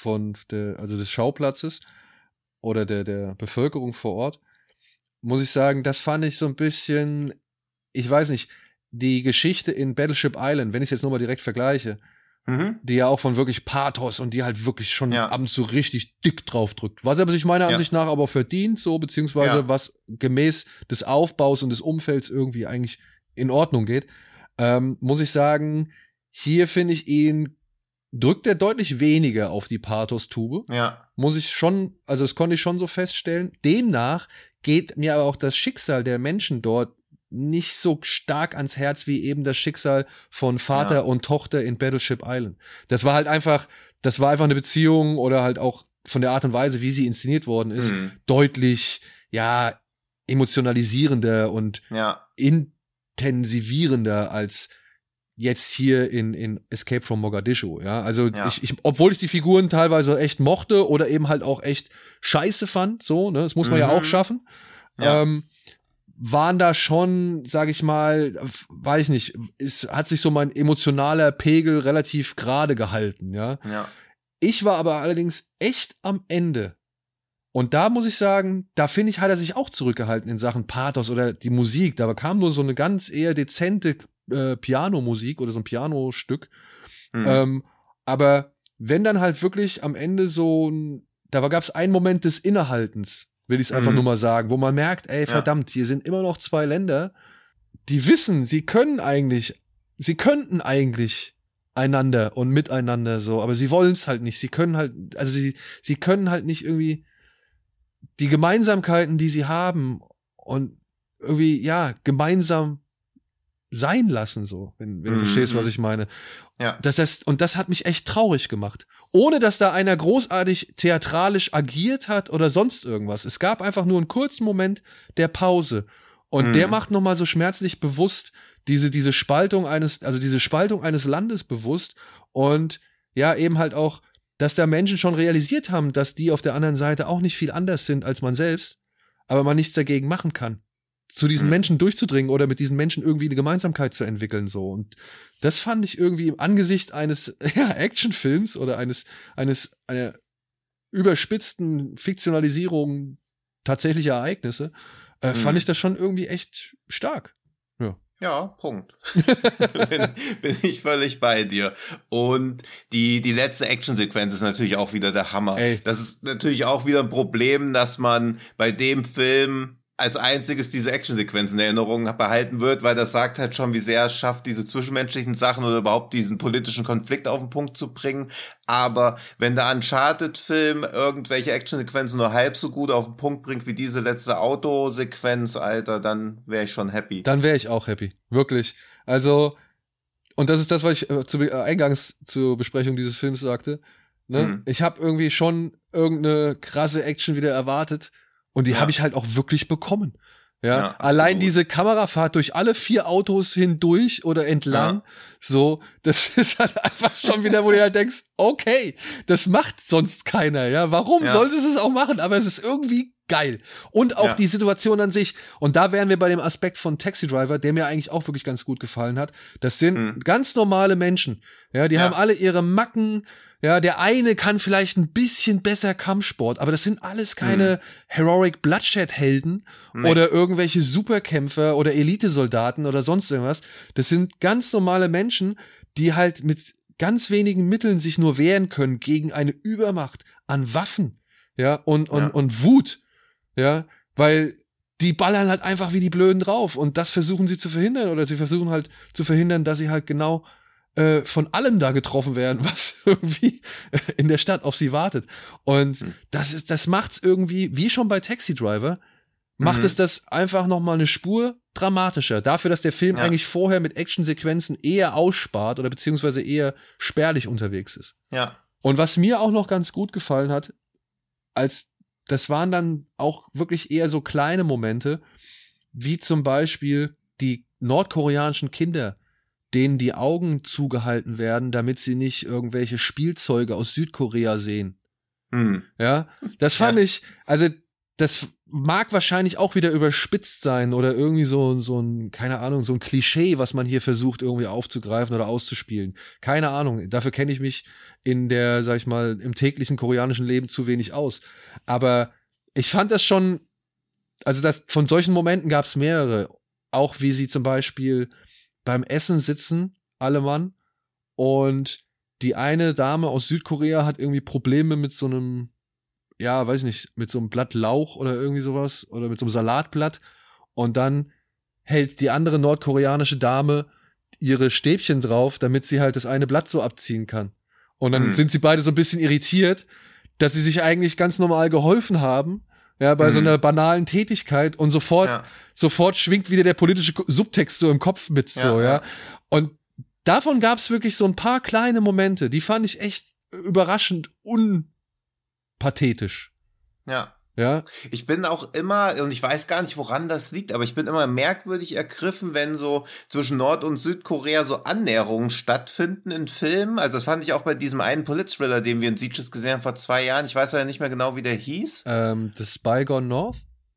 S2: des Schauplatzes oder der Bevölkerung vor Ort, muss ich sagen, das fand ich so ein bisschen, ich weiß nicht, die Geschichte in Battleship Island, wenn ich es jetzt nochmal direkt vergleiche, die ja auch von wirklich Pathos und die halt wirklich schon abends so richtig dick drauf drückt. Was er sich meiner Ansicht nach aber verdient, so, beziehungsweise was gemäß des Aufbaus und des Umfelds irgendwie eigentlich in Ordnung geht, muss ich sagen, hier finde ich drückt er deutlich weniger auf die Pathos-Tube.
S3: Ja.
S2: Muss ich schon, also das konnte ich schon so feststellen. Demnach geht mir aber auch das Schicksal der Menschen dort nicht so stark ans Herz wie eben das Schicksal von Vater und Tochter in Battleship Island. Das war einfach eine Beziehung oder halt auch von der Art und Weise, wie sie inszeniert worden ist, deutlich, emotionalisierender und intensivierender als jetzt hier in Escape from Mogadischu, also obwohl ich die Figuren teilweise echt mochte oder eben halt auch echt scheiße fand, so, ne, das muss man ja auch schaffen, waren da schon, sag ich mal, weiß ich nicht, hat sich so mein emotionaler Pegel relativ gerade gehalten, ja.
S3: Ja.
S2: Ich war aber allerdings echt am Ende. Und da muss ich sagen, da finde ich, hat er sich auch zurückgehalten in Sachen Pathos oder die Musik. Da kam nur so eine ganz eher dezente Pianomusik oder so ein Pianostück. Aber wenn dann halt wirklich am Ende da gab es einen Moment des Innehaltens, will ich es einfach nur mal sagen, wo man merkt, ey, verdammt, hier sind immer noch zwei Länder, die wissen, sie könnten eigentlich einander und miteinander so, aber sie wollen es halt nicht. Sie können halt, also sie können halt nicht irgendwie die Gemeinsamkeiten, die sie haben und irgendwie, ja, gemeinsam sein lassen, so, wenn du verstehst, was ich meine.
S3: Ja.
S2: Und das hat mich echt traurig gemacht. Ohne, dass da einer großartig theatralisch agiert hat oder sonst irgendwas. Es gab einfach nur einen kurzen Moment der Pause. Und der macht nochmal so schmerzlich bewusst diese Spaltung eines Landes bewusst. Und ja, eben halt auch, dass da Menschen schon realisiert haben, dass die auf der anderen Seite auch nicht viel anders sind als man selbst, aber man nichts dagegen machen kann. Zu diesen Menschen durchzudringen oder mit diesen Menschen irgendwie eine Gemeinsamkeit zu entwickeln, so. Und das fand ich irgendwie im Angesicht eines Actionfilms oder einer überspitzten Fiktionalisierung tatsächlicher Ereignisse, fand ich das schon irgendwie echt stark.
S3: Ja, Punkt. bin ich völlig bei dir. Und die letzte Actionsequenz ist natürlich auch wieder der Hammer.
S2: Ey.
S3: Das ist natürlich auch wieder ein Problem, dass man bei dem Film als einziges diese Actionsequenzen in Erinnerung behalten wird, weil das sagt halt schon, wie sehr es schafft, diese zwischenmenschlichen Sachen oder überhaupt diesen politischen Konflikt auf den Punkt zu bringen. Aber wenn der Uncharted-Film irgendwelche Actionsequenzen nur halb so gut auf den Punkt bringt wie diese letzte Autosequenz, Alter, dann wäre ich schon happy.
S2: Dann wäre ich auch happy. Wirklich. Also, und das ist das, was ich eingangs zur Besprechung dieses Films sagte. Ne? Ich habe irgendwie schon irgendeine krasse Action wieder erwartet. Und die habe ich halt auch wirklich bekommen. Ja, allein diese Kamerafahrt durch alle 4 Autos hindurch oder entlang, so, das ist halt einfach schon wieder, wo du halt denkst, okay, das macht sonst keiner, ja, warum solltest du es auch machen? Aber es ist irgendwie geil. Und auch die Situation an sich. Und da wären wir bei dem Aspekt von Taxi Driver, der mir eigentlich auch wirklich ganz gut gefallen hat. Das sind ganz normale Menschen. Ja, die haben alle ihre Macken. Ja, der eine kann vielleicht ein bisschen besser Kampfsport, aber das sind alles keine Heroic Bloodshed-Helden oder irgendwelche Superkämpfer oder Elitesoldaten oder sonst irgendwas. Das sind ganz normale Menschen, die halt mit ganz wenigen Mitteln sich nur wehren können gegen eine Übermacht an Waffen, ja, und Wut, ja, weil die ballern halt einfach wie die Blöden drauf und das versuchen sie zu verhindern oder sie versuchen halt zu verhindern, dass sie halt genau von allem da getroffen werden, was irgendwie in der Stadt auf sie wartet. Und das macht's irgendwie, wie schon bei Taxi Driver, macht es das einfach nochmal eine Spur dramatischer. Dafür, dass der Film eigentlich vorher mit Actionsequenzen eher ausspart oder beziehungsweise eher spärlich unterwegs ist.
S3: Ja.
S2: Und was mir auch noch ganz gut gefallen hat, das waren dann auch wirklich eher so kleine Momente, wie zum Beispiel die nordkoreanischen Kinder, denen die Augen zugehalten werden, damit sie nicht irgendwelche Spielzeuge aus Südkorea sehen. Ja, das fand ich, also das mag wahrscheinlich auch wieder überspitzt sein oder irgendwie so ein, keine Ahnung, so ein Klischee, was man hier versucht irgendwie aufzugreifen oder auszuspielen. Keine Ahnung, dafür kenne ich mich in der, sag ich mal, im täglichen koreanischen Leben zu wenig aus. Aber ich fand das schon, also von solchen Momenten gab es mehrere. Auch wie sie zum Beispiel beim Essen sitzen, alle Mann, und die eine Dame aus Südkorea hat irgendwie Probleme mit so einem, ja, weiß ich nicht, mit so einem Blatt Lauch oder irgendwie sowas oder mit so einem Salatblatt und dann hält die andere nordkoreanische Dame ihre Stäbchen drauf, damit sie halt das eine Blatt so abziehen kann. Und dann sind sie beide so ein bisschen irritiert, dass sie sich eigentlich ganz normal geholfen haben, ja, bei so einer banalen Tätigkeit und sofort schwingt wieder der politische Subtext so im Kopf mit, so, ja. Und davon gab es wirklich so ein paar kleine Momente, die fand ich echt überraschend unpathetisch.
S3: Ja.
S2: Ja.
S3: Ich bin auch immer, und ich weiß gar nicht, woran das liegt, aber ich bin immer merkwürdig ergriffen, wenn so zwischen Nord- und Südkorea so Annäherungen stattfinden in Filmen. Also das fand ich auch bei diesem einen Polit-Thriller, den wir in Sieges gesehen haben vor 2 Jahren. Ich weiß ja nicht mehr genau, wie der hieß.
S2: The Spy Gone North?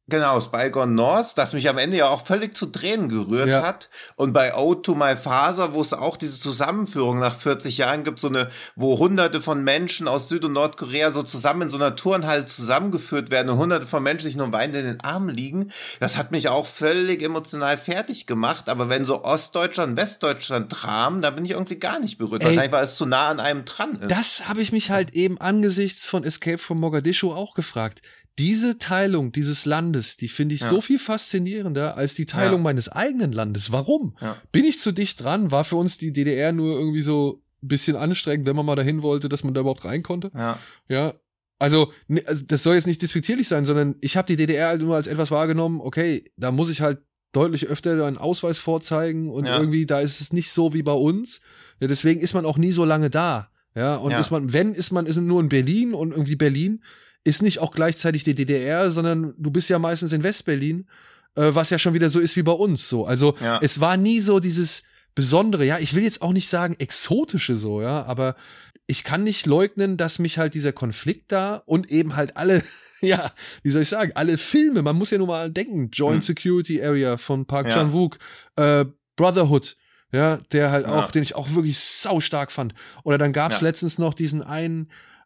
S3: Genau, Spy Gone North, das mich am Ende ja auch völlig zu Tränen gerührt hat. Und bei Ode to My Father, wo es auch diese Zusammenführung nach 40 Jahren gibt, wo hunderte von Menschen aus Süd- und Nordkorea so zusammen in so einer Turnhalle zusammengeführt werden und hunderte von Menschen sich nur weinend in den Armen liegen. Das hat mich auch völlig emotional fertig gemacht. Aber wenn so Ostdeutschland, Westdeutschland tramen, da bin ich irgendwie gar nicht berührt. Wahrscheinlich, weil es zu nah an einem dran ist.
S2: Das habe ich mich halt eben angesichts von Escape from Mogadischu auch gefragt. Diese Teilung dieses Landes, die finde ich so viel faszinierender als die Teilung meines eigenen Landes. Warum? Ja. Bin ich zu dicht dran? War für uns die DDR nur irgendwie so ein bisschen anstrengend, wenn man mal dahin wollte, dass man da überhaupt rein konnte? Ja. Also, das soll jetzt nicht despektierlich sein, sondern ich habe die DDR halt nur als etwas wahrgenommen, okay, da muss ich halt deutlich öfter einen Ausweis vorzeigen und irgendwie, da ist es nicht so wie bei uns. Ja, deswegen ist man auch nie so lange da. Ja, und ist man nur in Berlin und irgendwie Berlin ist nicht auch gleichzeitig die DDR, sondern du bist ja meistens in Westberlin, was ja schon wieder so ist wie bei uns so. Also es war nie so dieses Besondere, ja, ich will jetzt auch nicht sagen exotische so, ja, aber ich kann nicht leugnen, dass mich halt dieser Konflikt da und eben halt alle, ja, wie soll ich sagen, alle Filme, man muss ja nur mal denken, Joint Security Area von Park Chan-wook, Brotherhood, ja, der halt auch, den ich auch wirklich saustark fand. Oder dann gab's letztens noch diesen einen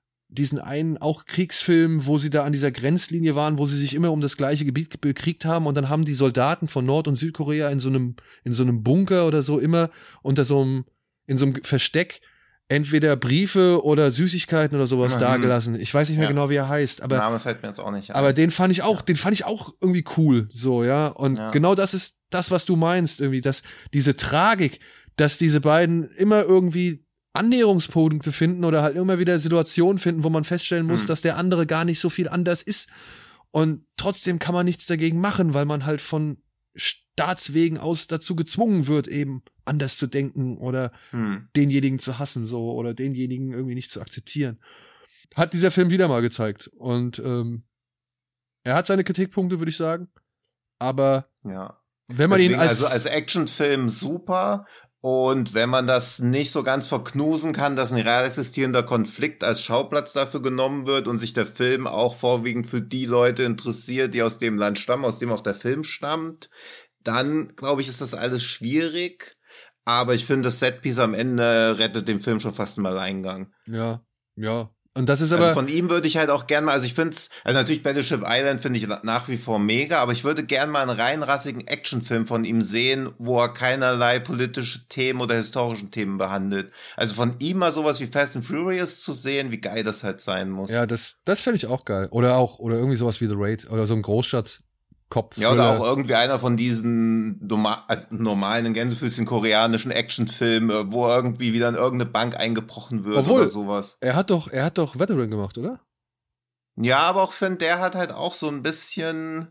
S2: auch Kriegsfilm, wo sie da an dieser Grenzlinie waren, wo sie sich immer um das gleiche Gebiet bekriegt haben und dann haben die Soldaten von Nord- und Südkorea in so einem Bunker oder so immer in so einem Versteck entweder Briefe oder Süßigkeiten oder sowas dagelassen. Ich weiß nicht mehr genau, wie er heißt, aber
S3: Name fällt mir jetzt auch nicht ein.
S2: Aber den fand ich auch irgendwie cool, so, ja. Und genau das ist das, was du meinst, irgendwie, dass diese Tragik, dass diese beiden immer irgendwie Annäherungspunkte finden oder halt immer wieder Situationen finden, wo man feststellen muss, dass der andere gar nicht so viel anders ist. Und trotzdem kann man nichts dagegen machen, weil man halt von Staatswegen aus dazu gezwungen wird, eben anders zu denken oder denjenigen zu hassen, so, oder denjenigen irgendwie nicht zu akzeptieren. Hat dieser Film wieder mal gezeigt. Und er hat seine Kritikpunkte, würde ich sagen. Aber wenn man ihn
S3: als Actionfilm super. Und wenn man das nicht so ganz verknusen kann, dass ein real existierender Konflikt als Schauplatz dafür genommen wird und sich der Film auch vorwiegend für die Leute interessiert, die aus dem Land stammen, aus dem auch der Film stammt, dann, glaube ich, ist das alles schwierig. Aber ich finde, das Setpiece am Ende rettet dem Film schon fast im Alleingang.
S2: Ja. Und das ist aber.
S3: Also von ihm würde ich halt auch gern mal, also ich finde es, also natürlich Battleship Island finde ich nach wie vor mega, aber ich würde gern mal einen rein rassigen Actionfilm von ihm sehen, wo er keinerlei politische Themen oder historischen Themen behandelt. Also von ihm mal sowas wie Fast and Furious zu sehen, wie geil das halt sein muss.
S2: Ja, das fände ich auch geil. Oder irgendwie sowas wie The Raid oder so ein Großstadtkopf.
S3: Ja, oder auch irgendwie einer von diesen normalen, in Gänsefüßchen koreanischen Actionfilmen, wo irgendwie wieder in irgendeine Bank eingebrochen wird oder sowas.
S2: Er hat doch Veteran gemacht, oder?
S3: Ja, aber auch finde, der hat halt auch so ein bisschen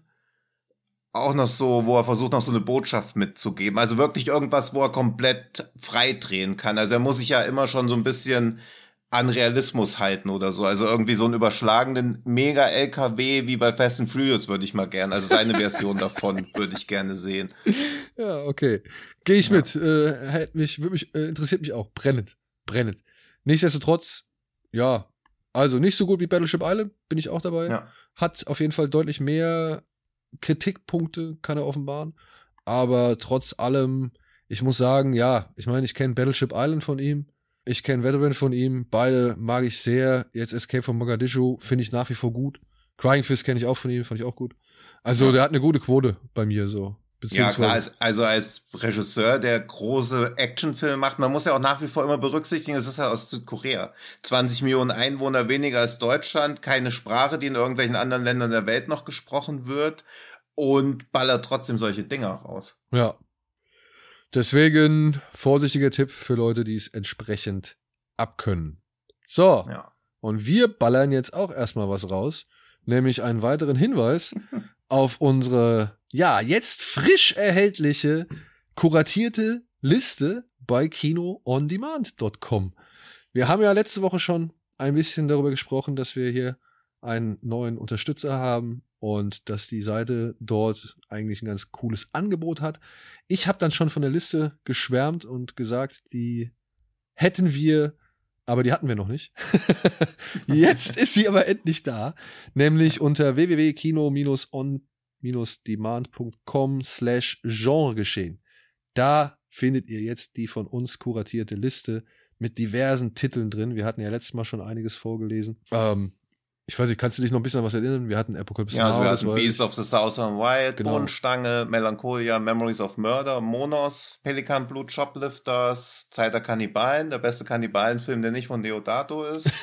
S3: auch noch so, wo er versucht, noch so eine Botschaft mitzugeben. Also wirklich irgendwas, wo er komplett frei drehen kann. Also er muss sich ja immer schon so ein bisschen an Realismus halten oder so. Also irgendwie so einen überschlagenden Mega-LKW wie bei Fast and Furious würde ich mal gerne. Also seine Version davon würde ich gerne sehen.
S2: Ja, okay. Gehe ich mit. Interessiert mich auch. Brennend. Nichtsdestotrotz, ja, also nicht so gut wie Battleship Island, bin ich auch dabei. Ja. Hat auf jeden Fall deutlich mehr Kritikpunkte, kann er offenbaren. Aber trotz allem, ich muss sagen, ja, ich meine, ich kenne Battleship Island von ihm. Ich kenne Veteran von ihm, beide mag ich sehr. Jetzt Escape from Mogadischu finde ich nach wie vor gut. Crying Fist kenne ich auch von ihm, fand ich auch gut. Also der hat eine gute Quote bei mir so.
S3: Ja klar, also als Regisseur, der große Actionfilme macht, man muss ja auch nach wie vor immer berücksichtigen, es ist ja aus Südkorea. 20 Millionen Einwohner weniger als Deutschland, keine Sprache, die in irgendwelchen anderen Ländern der Welt noch gesprochen wird und ballert trotzdem solche Dinger raus.
S2: Ja. Deswegen vorsichtiger Tipp für Leute, die es entsprechend abkönnen. So, und wir ballern jetzt auch erstmal was raus, nämlich einen weiteren Hinweis auf unsere, jetzt frisch erhältliche, kuratierte Liste bei kinoondemand.com. Wir haben ja letzte Woche schon ein bisschen darüber gesprochen, dass wir hier einen neuen Unterstützer haben und dass die Seite dort eigentlich ein ganz cooles Angebot hat. Ich habe dann schon von der Liste geschwärmt und gesagt, die hätten wir, aber die hatten wir noch nicht. Jetzt ist sie aber endlich da, nämlich unter www.kino-on on-demand.com/Genregeschehen. Da findet ihr jetzt die von uns kuratierte Liste mit diversen Titeln drin. Wir hatten ja letztes Mal schon einiges vorgelesen. Ich weiß nicht, kannst du dich noch ein bisschen an was erinnern? Wir hatten Apocalypse Now.
S3: Ja, also wir hatten Beast of the Southern Wild,
S2: Genau.
S3: Bohnenstange, Melancholia, Memories of Murder, Monos, Pelikanblut, Shoplifters, Zeit der Kannibalen, der beste Kannibalenfilm, der nicht von Deodato ist.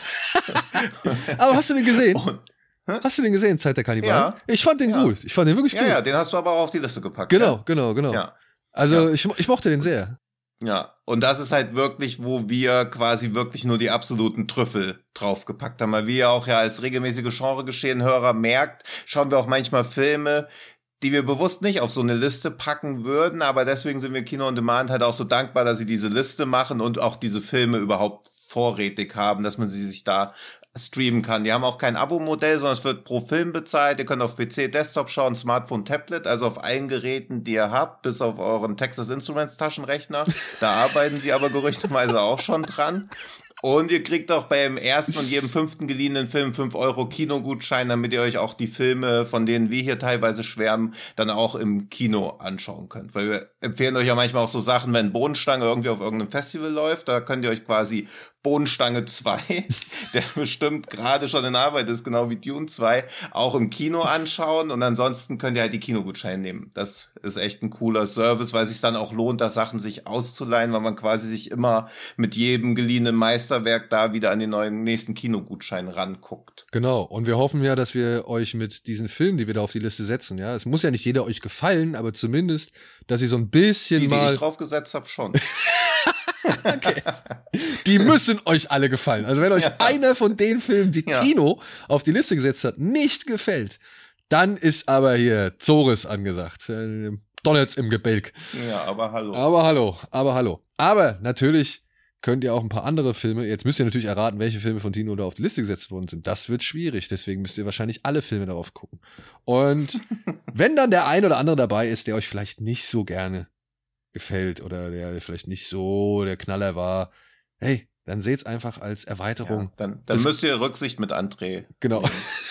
S2: Aber hast du den gesehen? Hast du den gesehen, Zeit der Kannibalen?
S3: Ja.
S2: Ich fand den gut. Ich fand den wirklich gut.
S3: Ja, den hast du aber auch auf die Liste gepackt.
S2: Genau.
S3: Ja.
S2: Also ich mochte den sehr.
S3: Ja, und das ist halt wirklich, wo wir quasi wirklich nur die absoluten Trüffel draufgepackt haben. Weil wir ja auch als regelmäßige Genregeschehen-Hörer merkt, schauen wir auch manchmal Filme, die wir bewusst nicht auf so eine Liste packen würden, aber deswegen sind wir Kino on Demand halt auch so dankbar, dass sie diese Liste machen und auch diese Filme überhaupt vorrätig haben, dass man sie sich da streamen kann. Die haben auch kein Abo-Modell, sondern es wird pro Film bezahlt. Ihr könnt auf PC, Desktop schauen, Smartphone, Tablet, also auf allen Geräten, die ihr habt, bis auf euren Texas Instruments Taschenrechner. Da arbeiten sie aber gerüchteweise auch schon dran. Und ihr kriegt auch beim ersten und jedem 5. geliehenen Film 5 € Kinogutschein, damit ihr euch auch die Filme, von denen wir hier teilweise schwärmen, dann auch im Kino anschauen könnt. Weil wir empfehlen euch ja manchmal auch so Sachen, wenn Bohnenstange irgendwie auf irgendeinem Festival läuft, da könnt ihr euch quasi Bohnenstange 2, der bestimmt gerade schon in Arbeit ist, genau wie Dune 2, auch im Kino anschauen. Und ansonsten könnt ihr halt die Kinogutscheine nehmen. Das ist echt ein cooler Service, weil es sich dann auch lohnt, da Sachen sich auszuleihen, weil man quasi sich immer mit jedem geliehenen Meisterwerk da wieder an den nächsten Kinogutschein ranguckt.
S2: Genau. Und wir hoffen ja, dass wir euch mit diesen Filmen, die wir da auf die Liste setzen, ja, es muss ja nicht jeder euch gefallen, aber zumindest, dass ihr so ein bisschen
S3: die ich drauf gesetzt habe, schon.
S2: Okay. Die müssen euch alle gefallen. Also wenn euch einer von den Filmen, die Tino auf die Liste gesetzt hat, nicht gefällt, dann ist aber hier Zores angesagt. Donnert's im Gebälk.
S3: Ja, aber hallo.
S2: Aber hallo. Aber natürlich könnt ihr auch ein paar andere Filme, jetzt müsst ihr natürlich erraten, welche Filme von Tino da auf die Liste gesetzt worden sind. Das wird schwierig, deswegen müsst ihr wahrscheinlich alle Filme darauf gucken. Und wenn dann der ein oder andere dabei ist, der euch vielleicht nicht so gerne gefällt oder der vielleicht nicht so der Knaller war, hey, dann seht's einfach als Erweiterung.
S3: Ja, dann müsst ihr Rücksicht mit André.
S2: Genau.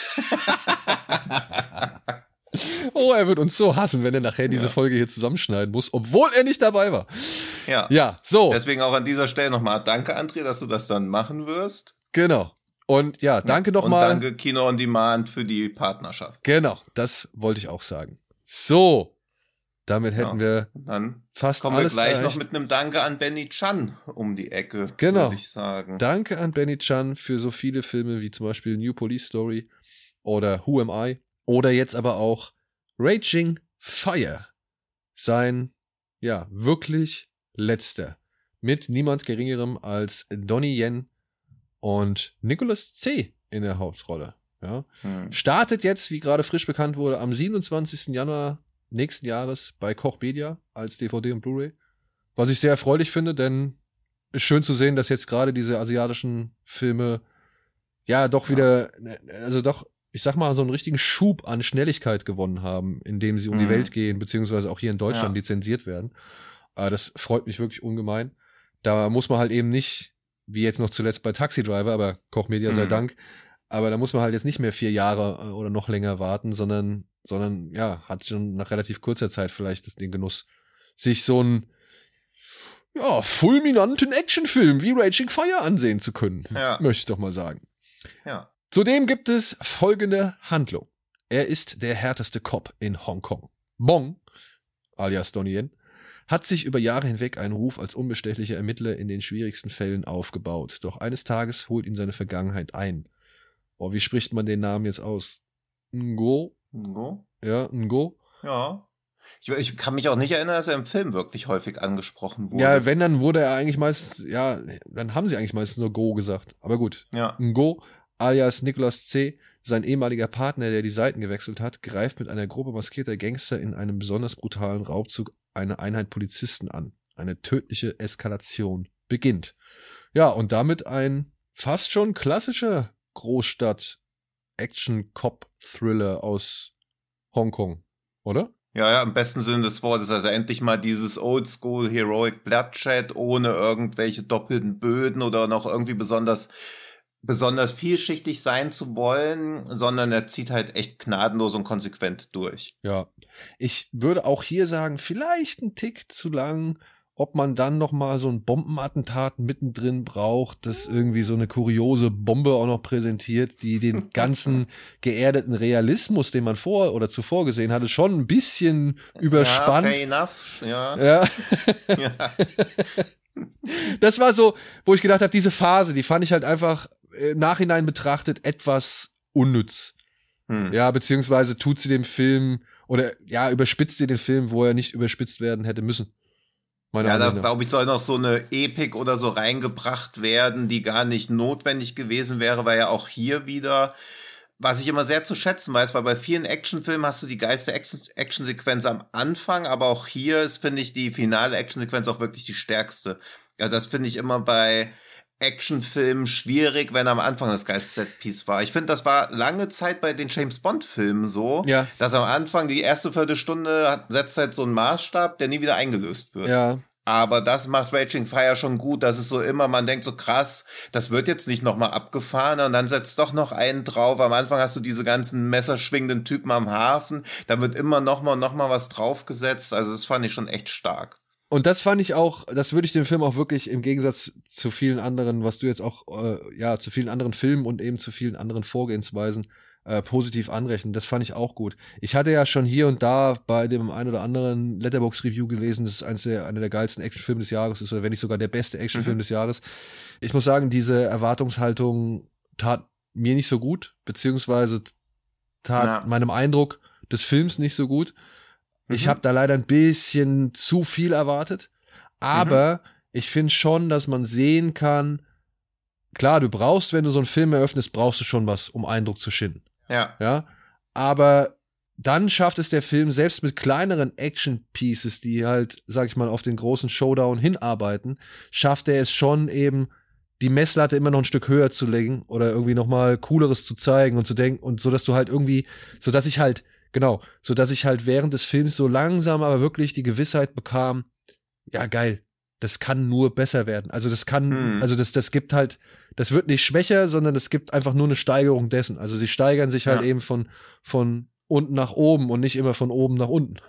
S2: Oh, er wird uns so hassen, wenn er nachher diese Folge hier zusammenschneiden muss, obwohl er nicht dabei war. Ja, so.
S3: Deswegen auch an dieser Stelle nochmal danke, André, dass du das dann machen wirst.
S2: Genau. Und ja, danke nochmal.
S3: Und danke Kino on Demand für die Partnerschaft.
S2: Genau, das wollte ich auch sagen. So. Damit hätten wir
S3: dann
S2: fast
S3: kommen
S2: alles
S3: wir gleich
S2: erreicht.
S3: noch mit einem Danke an Benny Chan um die Ecke,
S2: genau.
S3: würde ich sagen.
S2: Danke an Benny Chan für so viele Filme wie zum Beispiel New Police Story oder Who Am I oder jetzt aber auch Raging Fire. Sein, wirklich letzter. Mit niemand Geringerem als Donnie Yen und Nicolas C. in der Hauptrolle. Ja. Startet jetzt, wie gerade frisch bekannt wurde, am 27. Januar nächsten Jahres bei Koch Media als DVD und Blu-ray. Was ich sehr erfreulich finde, denn ist schön zu sehen, dass jetzt gerade diese asiatischen Filme doch wieder, also doch, ich sag mal, so einen richtigen Schub an Schnelligkeit gewonnen haben, indem sie um die Welt gehen, beziehungsweise auch hier in Deutschland lizenziert werden. Das freut mich wirklich ungemein. Da muss man halt eben nicht, wie jetzt noch zuletzt bei Taxi Driver, aber Koch Media sei Dank, aber da muss man halt jetzt nicht mehr 4 Jahre oder noch länger warten, sondern hat schon nach relativ kurzer Zeit vielleicht den Genuss, sich so einen fulminanten Actionfilm wie Raging Fire ansehen zu können. Möchte ich doch mal sagen.
S3: Ja.
S2: Zudem gibt es folgende Handlung. Er ist der härteste Cop in Hongkong. Bong, alias Donnie Yen, hat sich über Jahre hinweg einen Ruf als unbestechlicher Ermittler in den schwierigsten Fällen aufgebaut. Doch eines Tages holt ihn seine Vergangenheit ein. Oh, wie spricht man den Namen jetzt aus? Ngo? Ja, Ngo.
S3: Ja. Ich kann mich auch nicht erinnern, dass er im Film wirklich häufig angesprochen wurde.
S2: Ja, wenn, dann wurde er eigentlich meistens, dann haben sie eigentlich meistens nur Go gesagt. Aber gut.
S3: Ja.
S2: Ngo, alias Nicolas C., sein ehemaliger Partner, der die Seiten gewechselt hat, greift mit einer Gruppe maskierter Gangster in einem besonders brutalen Raubzug eine Einheit Polizisten an. Eine tödliche Eskalation beginnt. Ja, und damit ein fast schon klassischer Großstadt-Action-Cop-Thriller aus Hongkong, oder?
S3: Ja, im besten Sinne des Wortes. Also endlich mal dieses Oldschool Heroic Bloodshed ohne irgendwelche doppelten Böden oder noch irgendwie besonders besonders vielschichtig sein zu wollen, sondern er zieht halt echt gnadenlos und konsequent durch.
S2: Ja, ich würde auch hier sagen, vielleicht ein Tick zu lang, ob man dann noch mal so ein Bombenattentat mittendrin braucht, das irgendwie so eine kuriose Bombe auch noch präsentiert, die den ganzen geerdeten Realismus, den man zuvor gesehen hatte, schon ein bisschen überspannt.
S3: Ja, fair enough, ja.
S2: Ja.
S3: Ja.
S2: Das war so, wo ich gedacht habe, diese Phase, die fand ich halt einfach im Nachhinein betrachtet etwas unnütz. Ja, beziehungsweise tut sie dem Film oder ja, überspitzt sie den Film, wo er nicht überspitzt werden hätte müssen.
S3: Ja, da glaube ich, soll noch so eine Epik oder so reingebracht werden, die gar nicht notwendig gewesen wäre, weil ja auch hier wieder, was ich immer sehr zu schätzen weiß, weil bei vielen Actionfilmen hast du die geilste Actionsequenz am Anfang, aber auch hier ist, finde ich, die finale Actionsequenz auch wirklich die stärkste. Ja, das finde ich immer bei Actionfilmen schwierig, wenn am Anfang das geilste Setpiece war. Ich finde, das war lange Zeit bei den James-Bond-Filmen so,
S2: ja,
S3: dass am Anfang die erste Viertelstunde setzt halt so einen Maßstab, der nie wieder eingelöst wird.
S2: Ja.
S3: Aber das macht Raging Fire schon gut, dass es so immer, man denkt so krass, das wird jetzt nicht nochmal abgefahren und dann setzt doch noch einen drauf. Am Anfang hast du diese ganzen messerschwingenden Typen am Hafen, da wird immer noch mal was draufgesetzt. Also das fand ich schon echt stark.
S2: Und das fand ich auch, das würde ich dem Film auch wirklich im Gegensatz zu vielen anderen, was du jetzt auch, zu vielen anderen Filmen und eben zu vielen anderen Vorgehensweisen positiv anrechnen. Das fand ich auch gut. Ich hatte ja schon hier und da bei dem ein oder anderen Letterboxd-Review gelesen, dass es einer der geilsten Actionfilme des Jahres ist, oder wenn nicht sogar der beste Actionfilm des Jahres. Ich muss sagen, diese Erwartungshaltung tat mir nicht so gut, beziehungsweise tat meinem Eindruck des Films nicht so gut. Ich habe da leider ein bisschen zu viel erwartet, aber ich finde schon, dass man sehen kann, klar, du brauchst, wenn du so einen Film eröffnest, brauchst du schon was, um Eindruck zu schinden. Ja, aber dann schafft es der Film, selbst mit kleineren Action-Pieces, die halt, sag ich mal, auf den großen Showdown hinarbeiten, schafft er es schon eben, die Messlatte immer noch ein Stück höher zu legen oder irgendwie noch mal Cooleres zu zeigen und zu denken und so, dass du halt irgendwie, sodass ich halt während des Films so langsam aber wirklich die Gewissheit bekam, ja geil, das kann nur besser werden. Also das kann, also das gibt halt, das wird nicht schwächer, sondern es gibt einfach nur eine Steigerung dessen. Also sie steigern sich halt eben von unten nach oben und nicht immer von oben nach unten.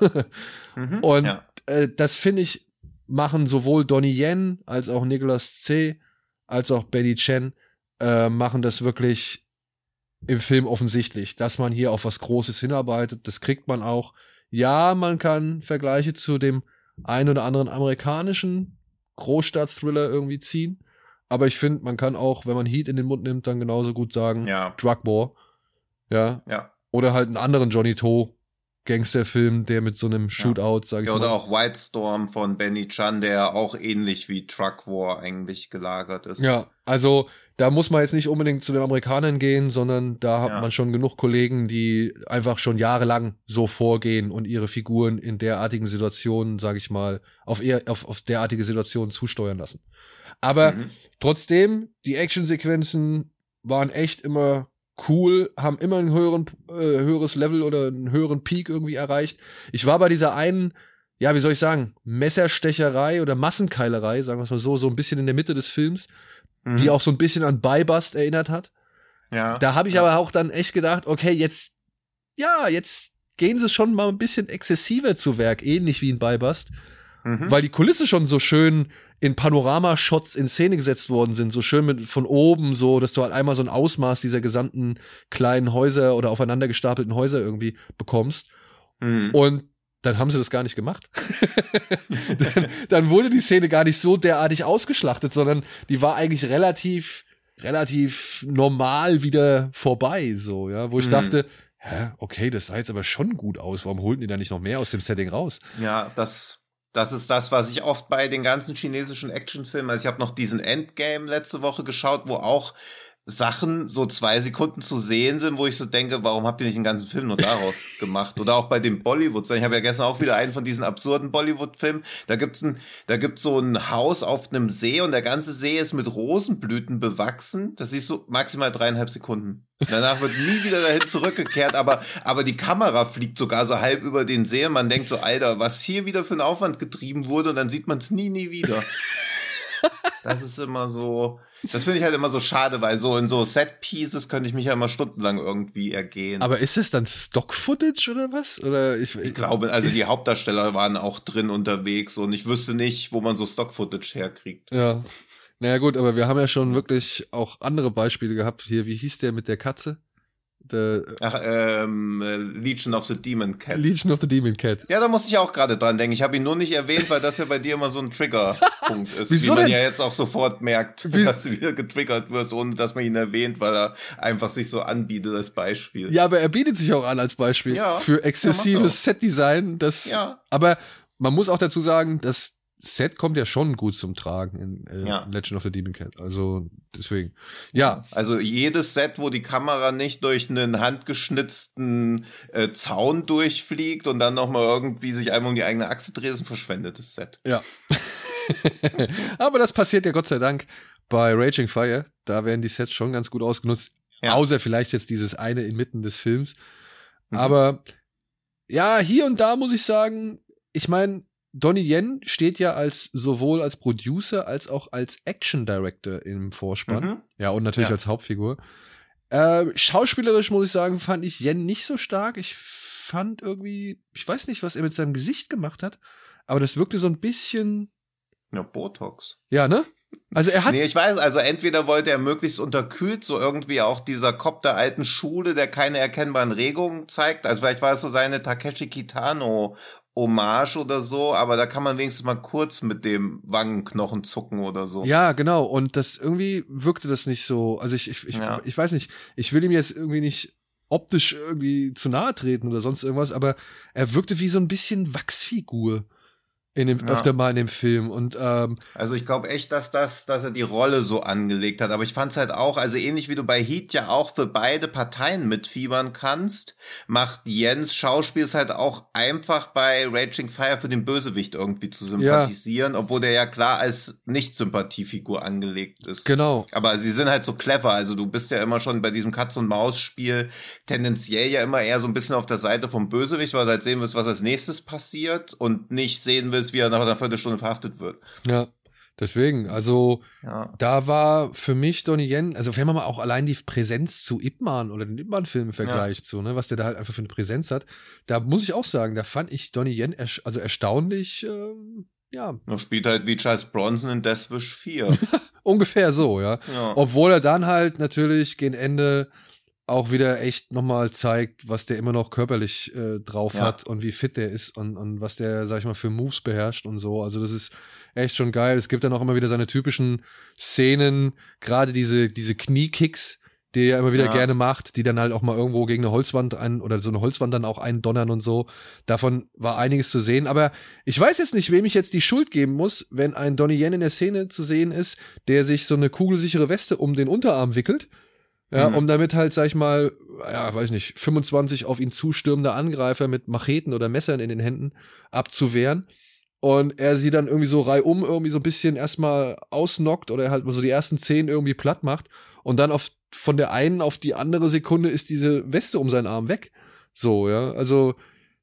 S2: Und das finde ich, machen sowohl Donnie Yen als auch Nicolas C. als auch Betty Chen machen das wirklich im Film offensichtlich, dass man hier auf was Großes hinarbeitet. Das kriegt man auch. Ja, man kann Vergleiche zu dem ein oder anderen amerikanischen Großstadt-Thriller irgendwie ziehen. Aber ich finde, man kann auch, wenn man Heat in den Mund nimmt, dann genauso gut sagen, Drug War. Ja. Oder halt einen anderen Johnny To Gangsterfilm, der mit so einem Shootout, sag ich mal.
S3: Oder auch White Storm von Benny Chan, der auch ähnlich wie Truck War eigentlich gelagert ist.
S2: Ja, also da muss man jetzt nicht unbedingt zu den Amerikanern gehen, sondern da hat man schon genug Kollegen, die einfach schon jahrelang so vorgehen und ihre Figuren in derartigen Situationen, sag ich mal, auf derartige Situationen zusteuern lassen. Aber trotzdem, die Actionsequenzen waren echt immer cool, haben immer ein höheres Level oder einen höheren Peak irgendwie erreicht. Ich war bei dieser einen, ja, wie soll ich sagen, Messerstecherei oder Massenkeilerei, sagen wir es mal so ein bisschen in der Mitte des Films, die auch so ein bisschen an Buy-Bust erinnert hat.
S3: Ja.
S2: Da habe ich aber auch dann echt gedacht, okay, jetzt gehen sie schon mal ein bisschen exzessiver zu Werk, ähnlich wie in Buy-Bust, weil die Kulisse schon so schön in Panoramashots in Szene gesetzt worden sind, so schön von oben, so, dass du halt einmal so ein Ausmaß dieser gesamten kleinen Häuser oder aufeinander gestapelten Häuser irgendwie bekommst. Und dann haben sie das gar nicht gemacht. dann wurde die Szene gar nicht so derartig ausgeschlachtet, sondern die war eigentlich relativ normal wieder vorbei, so, ja, wo ich dachte, okay, das sah jetzt aber schon gut aus, warum holten die da nicht noch mehr aus dem Setting raus?
S3: Ja, das ist das, was ich oft bei den ganzen chinesischen Actionfilmen, also ich habe noch diesen Endgame letzte Woche geschaut, wo auch Sachen so 2 Sekunden zu sehen sind, wo ich so denke, warum habt ihr nicht den ganzen Film nur daraus gemacht? Oder auch bei den Bollywood. Ich habe ja gestern auch wieder einen von diesen absurden Bollywood-Filmen. Da gibt's so ein Haus auf einem See und der ganze See ist mit Rosenblüten bewachsen. Das siehst du maximal 3,5 Sekunden. Danach wird nie wieder dahin zurückgekehrt, aber die Kamera fliegt sogar so halb über den See und man denkt so, Alter, was hier wieder für ein Aufwand getrieben wurde und dann sieht man es nie wieder. Das ist immer so. Das finde ich halt immer so schade, weil so in so Set-Pieces könnte ich mich ja immer stundenlang irgendwie ergehen.
S2: Aber ist es dann Stock-Footage oder was? Oder
S3: ich glaube, also die Hauptdarsteller waren auch drin unterwegs und ich wüsste nicht, wo man so Stock-Footage herkriegt.
S2: Ja. Naja gut, aber wir haben ja schon wirklich auch andere Beispiele gehabt. Hier, wie hieß der mit der Katze?
S3: Legion of the Demon Cat.
S2: Legion of the Demon Cat.
S3: Ja, da musste ich auch gerade dran denken. Ich habe ihn nur nicht erwähnt, weil das ja bei dir immer so ein Triggerpunkt ist.
S2: Wieso
S3: wie man
S2: denn?
S3: ja jetzt auch sofort merkt, dass du wieder getriggert wirst, ohne dass man ihn erwähnt, weil er einfach sich so anbietet als Beispiel.
S2: Ja, aber er bietet sich auch an als Beispiel für exzessives Setdesign. Aber man muss auch dazu sagen, das Set kommt ja schon gut zum Tragen in Legend of the Demon Cat. Also deswegen. Ja.
S3: Also jedes Set, wo die Kamera nicht durch einen handgeschnitzten Zaun durchfliegt und dann nochmal irgendwie sich einmal um die eigene Achse dreht, ist ein verschwendetes Set.
S2: Ja. Aber das passiert ja Gott sei Dank bei Raging Fire. Da werden die Sets schon ganz gut ausgenutzt. Ja. Außer vielleicht jetzt dieses eine inmitten des Films. Aber ja, hier und da muss ich sagen, ich meine, Donnie Yen steht ja sowohl als Producer als auch als Action Director im Vorspann. Ja, und natürlich als Hauptfigur. Schauspielerisch muss ich sagen, fand ich Yen nicht so stark. Ich fand irgendwie, ich weiß nicht, was er mit seinem Gesicht gemacht hat, aber das wirkte so ein bisschen.
S3: Ja, Botox.
S2: Ja, ne? Also er hat.
S3: Nee, ich weiß, also entweder wollte er möglichst unterkühlt, so irgendwie auch dieser Kopf der alten Schule, der keine erkennbaren Regungen zeigt. Also vielleicht war es so seine Takeshi Kitano Hommage oder so, aber da kann man wenigstens mal kurz mit dem Wangenknochen zucken oder so.
S2: Ja, genau. Und das irgendwie wirkte das nicht so. Also ich weiß nicht, ich will ihm jetzt irgendwie nicht optisch irgendwie zu nahe treten oder sonst irgendwas, aber er wirkte wie so ein bisschen Wachsfigur. Öfter mal in dem Film. Und
S3: also ich glaube echt, dass er die Rolle so angelegt hat. Aber ich fand es halt auch, also ähnlich wie du bei Heat ja auch für beide Parteien mitfiebern kannst, macht Jens Schauspiel es halt auch einfach bei Raging Fire für den Bösewicht irgendwie zu sympathisieren, obwohl der ja klar als Nicht-Sympathiefigur angelegt ist.
S2: Genau.
S3: Aber sie sind halt so clever. Also du bist ja immer schon bei diesem Katz-und-Maus-Spiel tendenziell ja immer eher so ein bisschen auf der Seite vom Bösewicht, weil du halt sehen willst, was als nächstes passiert und nicht sehen willst, wie er nach einer Viertelstunde verhaftet wird.
S2: Ja, deswegen, also da war für mich Donnie Yen, also wenn man mal auch allein die Präsenz zu Ip Man oder den Ip Man-Film vergleicht, so, ne, was der da halt einfach für eine Präsenz hat, da muss ich auch sagen, da fand ich Donnie Yen erstaunlich,
S3: Er spielt halt wie Charles Bronson in Death Wish 4.
S2: Ungefähr so, ja. Obwohl er dann halt natürlich gegen Ende auch wieder echt nochmal zeigt, was der immer noch körperlich drauf hat und wie fit der ist und was der, sag ich mal, für Moves beherrscht und so. Also das ist echt schon geil. Es gibt dann auch immer wieder seine typischen Szenen, gerade diese Kniekicks, die er immer wieder gerne macht, die dann halt auch mal irgendwo gegen eine Holzwand oder so eine Holzwand dann auch eindonnern und so. Davon war einiges zu sehen. Aber ich weiß jetzt nicht, wem ich jetzt die Schuld geben muss, wenn ein Donnie Yen in der Szene zu sehen ist, der sich so eine kugelsichere Weste um den Unterarm wickelt. Ja, um damit halt, sag ich mal, weiß nicht, 25 auf ihn zustürmende Angreifer mit Macheten oder Messern in den Händen abzuwehren. Und er sie dann irgendwie so reihum irgendwie so ein bisschen erstmal ausnockt oder halt mal so die ersten 10 irgendwie platt macht. Und dann von der einen auf die andere Sekunde ist diese Weste um seinen Arm weg. So, ja, also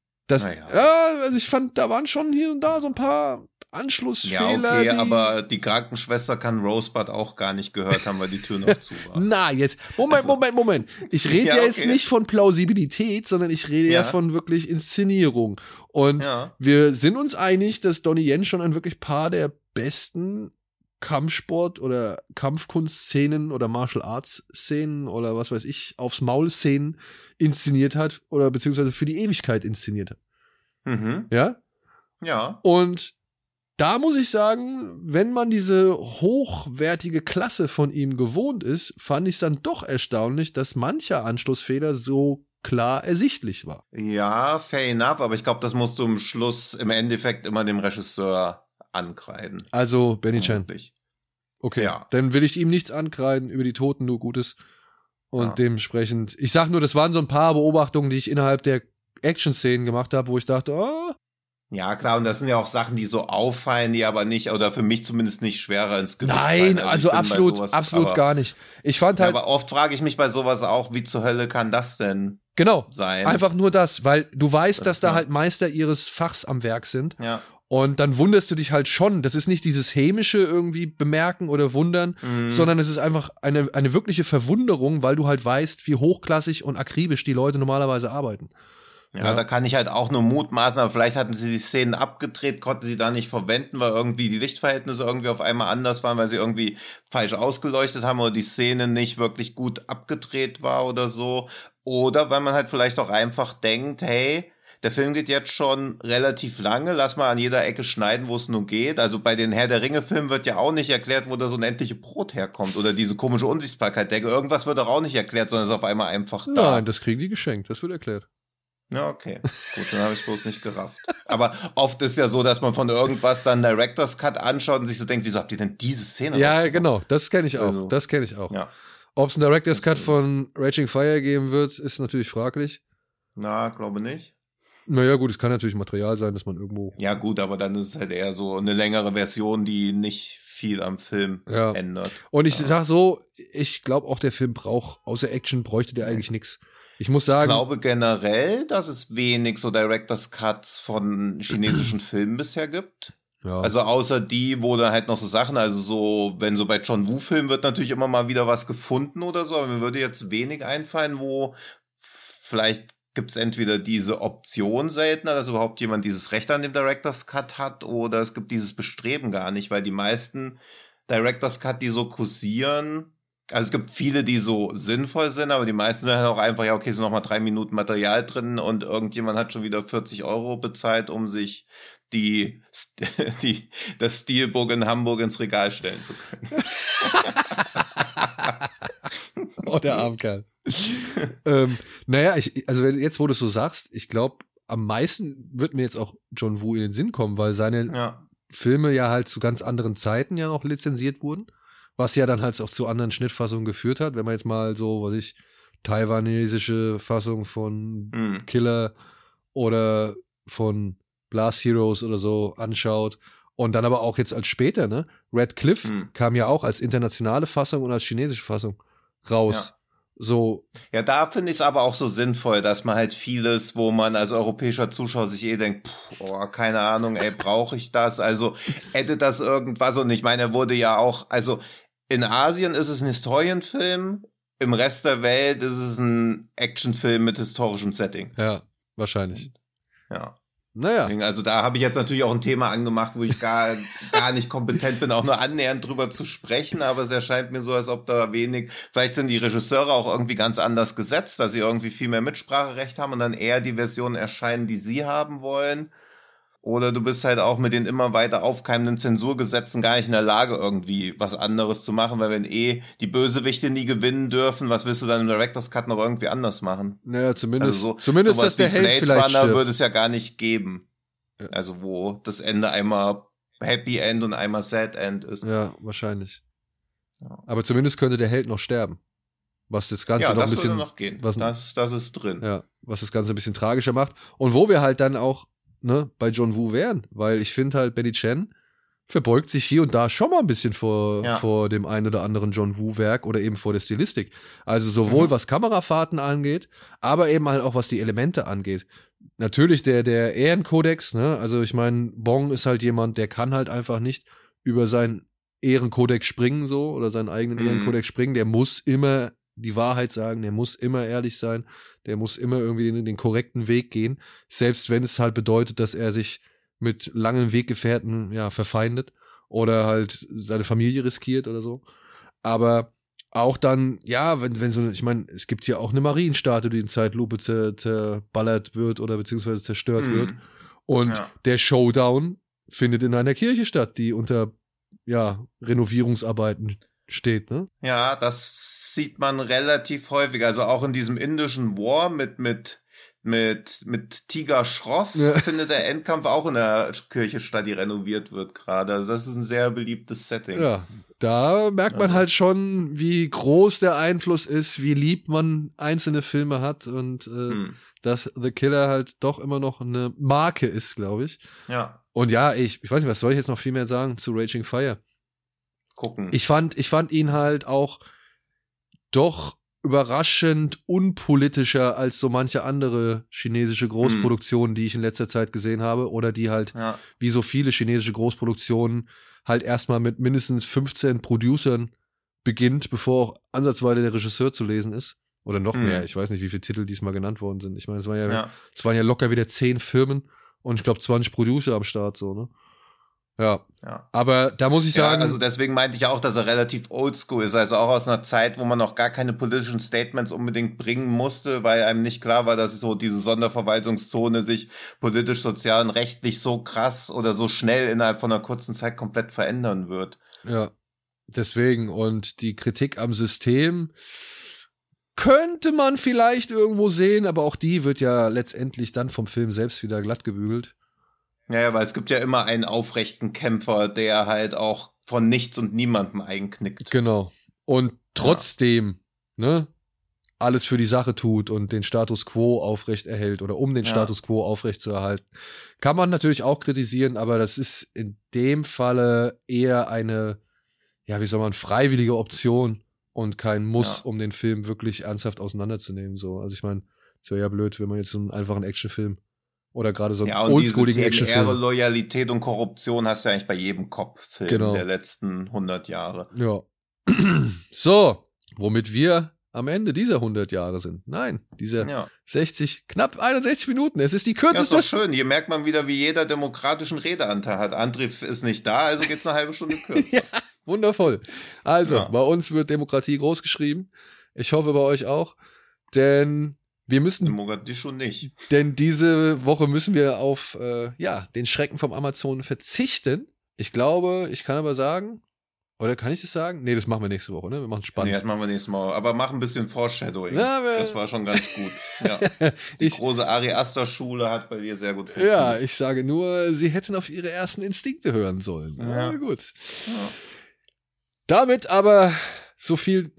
S2: also ich fand, da waren schon hier und da so ein paar Anschlussfehler.
S3: Ja, okay, aber die Krankenschwester kann Rosebud auch gar nicht gehört haben, weil die Tür noch zu war.
S2: Na, jetzt, Moment. Ich rede jetzt nicht von Plausibilität, sondern ich rede ja von wirklich Inszenierung. Und wir sind uns einig, dass Donnie Yen schon ein wirklich paar der besten Kampfsport- oder Kampfkunstszenen oder Martial Arts Szenen oder was weiß ich, aufs Maul Szenen inszeniert hat oder beziehungsweise für die Ewigkeit inszeniert hat. Ja?
S3: Ja.
S2: Und da muss ich sagen, wenn man diese hochwertige Klasse von ihm gewohnt ist, fand ich es dann doch erstaunlich, dass mancher Anschlussfehler so klar ersichtlich war.
S3: Ja, fair enough, aber ich glaube, das musst du im Schluss im Endeffekt immer dem Regisseur ankreiden.
S2: Also Benny Chan. Okay, dann will ich ihm nichts ankreiden, über die Toten nur Gutes. Und dementsprechend, ich sag nur, das waren so ein paar Beobachtungen, die ich innerhalb der Action-Szenen gemacht habe, wo ich dachte,
S3: ja, klar, und das sind ja auch Sachen, die so auffallen, die aber nicht, oder für mich zumindest nicht schwerer ins Gewicht
S2: fallen. Nein, also absolut gar nicht. Ich fand halt.
S3: Aber oft frage ich mich bei sowas auch, wie zur Hölle kann das denn sein?
S2: Einfach nur das, weil du weißt, dass da halt Meister ihres Fachs am Werk sind.
S3: Ja.
S2: Und dann wunderst du dich halt schon. Das ist nicht dieses hämische irgendwie bemerken oder wundern, sondern es ist einfach eine wirkliche Verwunderung, weil du halt weißt, wie hochklassig und akribisch die Leute normalerweise arbeiten.
S3: Ja, da kann ich halt auch nur mutmaßen, aber vielleicht hatten sie die Szenen abgedreht, konnten sie da nicht verwenden, weil irgendwie die Lichtverhältnisse irgendwie auf einmal anders waren, weil sie irgendwie falsch ausgeleuchtet haben oder die Szene nicht wirklich gut abgedreht war oder so. Oder weil man halt vielleicht auch einfach denkt, hey, der Film geht jetzt schon relativ lange, lass mal an jeder Ecke schneiden, wo es nur geht. Also bei den Herr der Ringe-Filmen wird ja auch nicht erklärt, wo da so ein unendliche Brot herkommt oder diese komische Unsichtbarkeit. Irgendwas wird doch auch nicht erklärt, sondern ist auf einmal einfach da.
S2: Nein, das kriegen die geschenkt, das wird erklärt.
S3: Ja, okay. Gut, dann habe ich bloß nicht gerafft. Aber oft ist ja so, dass man von irgendwas dann Director's Cut anschaut und sich so denkt, wieso habt ihr denn diese Szene
S2: Ja, genau, das kenne ich auch.
S3: Also,
S2: das kenne ich auch.
S3: Ja.
S2: Ob es einen Director's Cut von Raging Fire geben wird, ist natürlich fraglich.
S3: Na, glaube nicht.
S2: Naja, gut, es kann natürlich Material sein, dass man irgendwo.
S3: Ja, gut, aber dann ist es halt eher so eine längere Version, die nicht viel am Film ändert.
S2: Und ich sag so, ich glaube auch, der Film außer Action bräuchte der eigentlich nichts. Ich muss sagen.
S3: Ich glaube generell, dass es wenig so Director's Cuts von chinesischen Filmen bisher gibt. Ja. Also außer die, wo da halt noch so Sachen, also so, wenn so bei John Woo-Filmen wird natürlich immer mal wieder was gefunden oder so, aber mir würde jetzt wenig einfallen, wo vielleicht gibt es entweder diese Option seltener, dass überhaupt jemand dieses Recht an dem Director's Cut hat, oder es gibt dieses Bestreben gar nicht, weil die meisten Director's Cut, die so kursieren, also es gibt viele, die so sinnvoll sind, aber die meisten sind halt auch einfach, ja, okay, sind noch mal 3 Minuten Material drin und irgendjemand hat schon wieder 40 € bezahlt, um sich das Stilburg in Hamburg ins Regal stellen zu können.
S2: Oh, der Armkerl. Naja, also jetzt, wo du es so sagst, ich glaube, am meisten wird mir jetzt auch John Woo in den Sinn kommen, weil seine Filme ja halt zu ganz anderen Zeiten ja noch lizenziert wurden, was ja dann halt auch zu anderen Schnittfassungen geführt hat. Wenn man jetzt mal so, taiwanesische Fassung von Killer oder von Blast Heroes oder so anschaut und dann aber auch jetzt als später, ne? Red Cliff kam ja auch als internationale Fassung und als chinesische Fassung raus.
S3: Ja.
S2: So.
S3: Ja, da finde ich es aber auch so sinnvoll, dass man halt vieles, wo man als europäischer Zuschauer sich denkt, keine Ahnung, brauche ich das? Also, hätte das irgendwas? Und ich meine, er wurde ja auch, also in Asien ist es ein Historienfilm, im Rest der Welt ist es ein Actionfilm mit historischem Setting.
S2: Ja, wahrscheinlich.
S3: Ja.
S2: Naja.
S3: Also da habe ich jetzt natürlich auch ein Thema angemacht, wo ich gar nicht kompetent bin, auch nur annähernd drüber zu sprechen, aber es erscheint mir so, als ob da vielleicht sind die Regisseure auch irgendwie ganz anders gesetzt, dass sie irgendwie viel mehr Mitspracherecht haben und dann eher die Versionen erscheinen, die sie haben wollen. Oder du bist halt auch mit den immer weiter aufkeimenden Zensurgesetzen gar nicht in der Lage, irgendwie was anderes zu machen, weil wenn die Bösewichte nie gewinnen dürfen, was willst du dann im Director's Cut noch irgendwie anders machen?
S2: Naja, zumindest,
S3: also
S2: dass der Held
S3: Blade
S2: vielleicht
S3: Runner
S2: stirbt.
S3: würde es ja gar nicht geben.
S2: Ja.
S3: Also wo das Ende einmal Happy End und einmal Sad End ist.
S2: Ja, wahrscheinlich. Ja. Aber zumindest könnte der Held noch sterben. Was das Ganze noch ein bisschen.
S3: Würde noch gehen. Das ist drin.
S2: Ja, was das Ganze ein bisschen tragischer macht. Und wo wir halt dann auch bei John Woo wären, weil ich finde halt, Betty Chen verbeugt sich hier und da schon mal ein bisschen vor dem einen oder anderen John Woo-Werk oder eben vor der Stilistik. Also sowohl was Kamerafahrten angeht, aber eben halt auch was die Elemente angeht. Natürlich der Ehrenkodex, ne? Also ich meine, Bong ist halt jemand, der kann halt einfach nicht über seinen Ehrenkodex springen so oder seinen eigenen Ehrenkodex springen, der muss immer die Wahrheit sagen, der muss immer ehrlich sein, der muss immer irgendwie den korrekten Weg gehen, selbst wenn es halt bedeutet, dass er sich mit langen Weggefährten verfeindet oder halt seine Familie riskiert oder so. Aber auch dann, wenn so, ich meine, es gibt hier auch eine Marienstatue, die in Zeitlupe zerballert wird oder beziehungsweise zerstört wird. Und der Showdown findet in einer Kirche statt, die unter Renovierungsarbeiten steht, ne?
S3: Ja, das sieht man relativ häufig. Also auch in diesem indischen War mit Tiger Shroff findet der Endkampf auch in der Kirche statt, die renoviert wird gerade. Also das ist ein sehr beliebtes Setting.
S2: Ja, da merkt man halt schon, wie groß der Einfluss ist, wie lieb man einzelne Filme hat und dass The Killer halt doch immer noch eine Marke ist, glaube ich.
S3: Ja.
S2: Und ich weiß nicht, was soll ich jetzt noch viel mehr sagen zu Raging Fire?
S3: Gucken.
S2: Ich fand ihn halt auch doch überraschend unpolitischer als so manche andere chinesische Großproduktionen, die ich in letzter Zeit gesehen habe. Oder die halt, wie so viele chinesische Großproduktionen, halt erstmal mit mindestens 15 Producern beginnt, bevor auch ansatzweise der Regisseur zu lesen ist. Oder noch mehr. Ich weiß nicht, wie viele Titel diesmal genannt worden sind. Ich meine, es waren ja locker wieder 10 Firmen und ich glaube 20 Producer am Start, so, ne? Ja. Aber da muss ich sagen.
S3: Also deswegen meinte ich auch, dass er relativ oldschool ist. Also auch aus einer Zeit, wo man noch gar keine politischen Statements unbedingt bringen musste, weil einem nicht klar war, dass so diese Sonderverwaltungszone sich politisch, sozial und rechtlich so krass oder so schnell innerhalb von einer kurzen Zeit komplett verändern wird.
S2: Ja, deswegen. Und die Kritik am System könnte man vielleicht irgendwo sehen, aber auch die wird ja letztendlich dann vom Film selbst wieder glatt gebügelt.
S3: Ja, weil es gibt ja immer einen aufrechten Kämpfer, der halt auch von nichts und niemandem einknickt.
S2: Genau. Und trotzdem, ne, alles für die Sache tut und den Status quo aufrecht erhält oder um den Status quo aufrecht zu erhalten. Kann man natürlich auch kritisieren, aber das ist in dem Falle eher eine, freiwillige Option und kein Muss, um den Film wirklich ernsthaft auseinanderzunehmen. So. Also ich meine, es wäre ja blöd, wenn man jetzt so einen einfachen Actionfilm oder gerade so einen oldschooligen Actionfilm.
S3: Ehre, Loyalität und Korruption hast du eigentlich bei jedem Cop-Film der letzten 100 Jahre.
S2: Ja. So, womit wir am Ende dieser 100 Jahre sind. Nein, diese knapp 61 Minuten. Es ist die kürzeste.
S3: Ja, ist doch schön. Hier merkt man wieder, wie jeder demokratischen Redeanteil hat. André ist nicht da, also geht's eine halbe Stunde kürzer.
S2: Ja, wundervoll. Also, bei uns wird Demokratie groß geschrieben. Ich hoffe, bei euch auch. Denn wir müssen.
S3: Mogadischu nicht.
S2: Denn diese Woche müssen wir auf den Schrecken vom Amazon verzichten. Ich glaube, ich kann aber sagen, oder kann ich das sagen? Nee, das machen wir nächste Woche, ne? Wir machen es spannend.
S3: Nee, das machen wir nächstes Mal. Aber mach ein bisschen Foreshadowing. Ja, das war schon ganz gut. Ja. Die große Ari Aster Schule hat bei dir sehr gut funktioniert.
S2: Ja, ich sage nur, sie hätten auf ihre ersten Instinkte hören sollen. Ja, gut. Ja. Damit aber so viel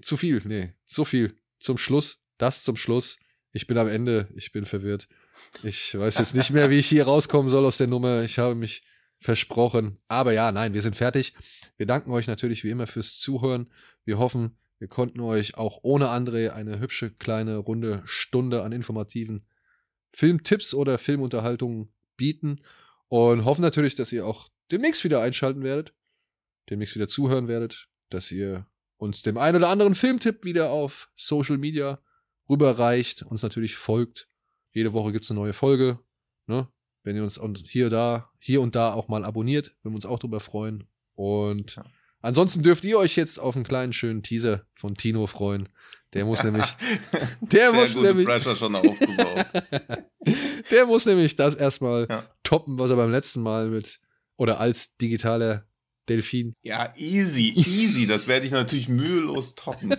S2: zum Schluss. Das zum Schluss. Ich bin am Ende, ich bin verwirrt. Ich weiß jetzt nicht mehr, wie ich hier rauskommen soll aus der Nummer. Ich habe mich versprochen. Aber ja, nein, wir sind fertig. Wir danken euch natürlich wie immer fürs Zuhören. Wir hoffen, wir konnten euch auch ohne André eine hübsche, kleine, runde Stunde an informativen Filmtipps oder Filmunterhaltungen bieten. Und hoffen natürlich, dass ihr auch demnächst wieder einschalten werdet. Demnächst wieder zuhören werdet. Dass ihr uns dem einen oder anderen Filmtipp wieder auf Social Media rüberreicht, uns natürlich folgt. Jede Woche gibt es eine neue Folge. Ne? Wenn ihr uns hier und da auch mal abonniert, würden wir uns auch drüber freuen. Und ansonsten dürft ihr euch jetzt auf einen kleinen schönen Teaser von Tino freuen. Der muss nämlich.
S3: Pressure schon aufgebaut.
S2: Der muss nämlich das erstmal toppen, was er beim letzten Mal als digitaler Delfin.
S3: Ja, easy. Das werde ich natürlich mühelos toppen.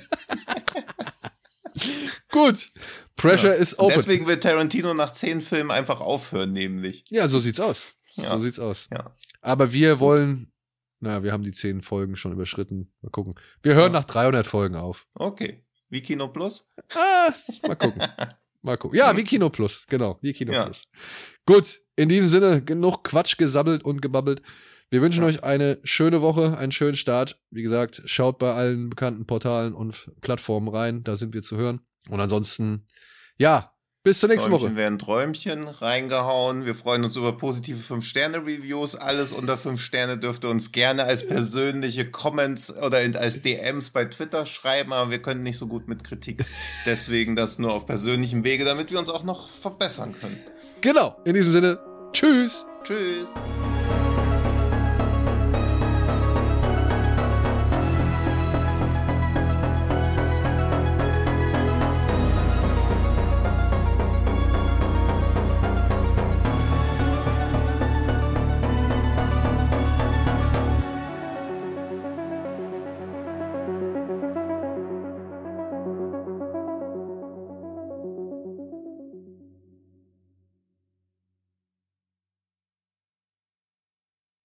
S2: Gut, Pressure is open.
S3: Deswegen wird Tarantino nach 10 Filmen einfach aufhören, nämlich.
S2: Ja, so sieht's aus. Ja. Aber wir wollen, wir haben die 10 Folgen schon überschritten. Mal gucken. Wir hören nach 300 Folgen auf.
S3: Okay. Wie Kino Plus?
S2: Mal gucken. Ja, wie Kino Plus. Genau, wie Kino Plus. Gut, in diesem Sinne, genug Quatsch gesabbelt und gebabbelt. Wir wünschen euch eine schöne Woche, einen schönen Start. Wie gesagt, schaut bei allen bekannten Portalen und Plattformen rein. Da sind wir zu hören. Und ansonsten, bis zur nächsten Woche.
S3: Werden Träumchen reingehauen. Wir freuen uns über positive 5-Sterne-Reviews. Alles unter 5 Sterne dürft ihr uns gerne als persönliche Comments oder als DMs bei Twitter schreiben. Aber wir können nicht so gut mit Kritik. Deswegen das nur auf persönlichem Wege, damit wir uns auch noch verbessern können.
S2: Genau. In diesem Sinne, tschüss.
S3: Tschüss.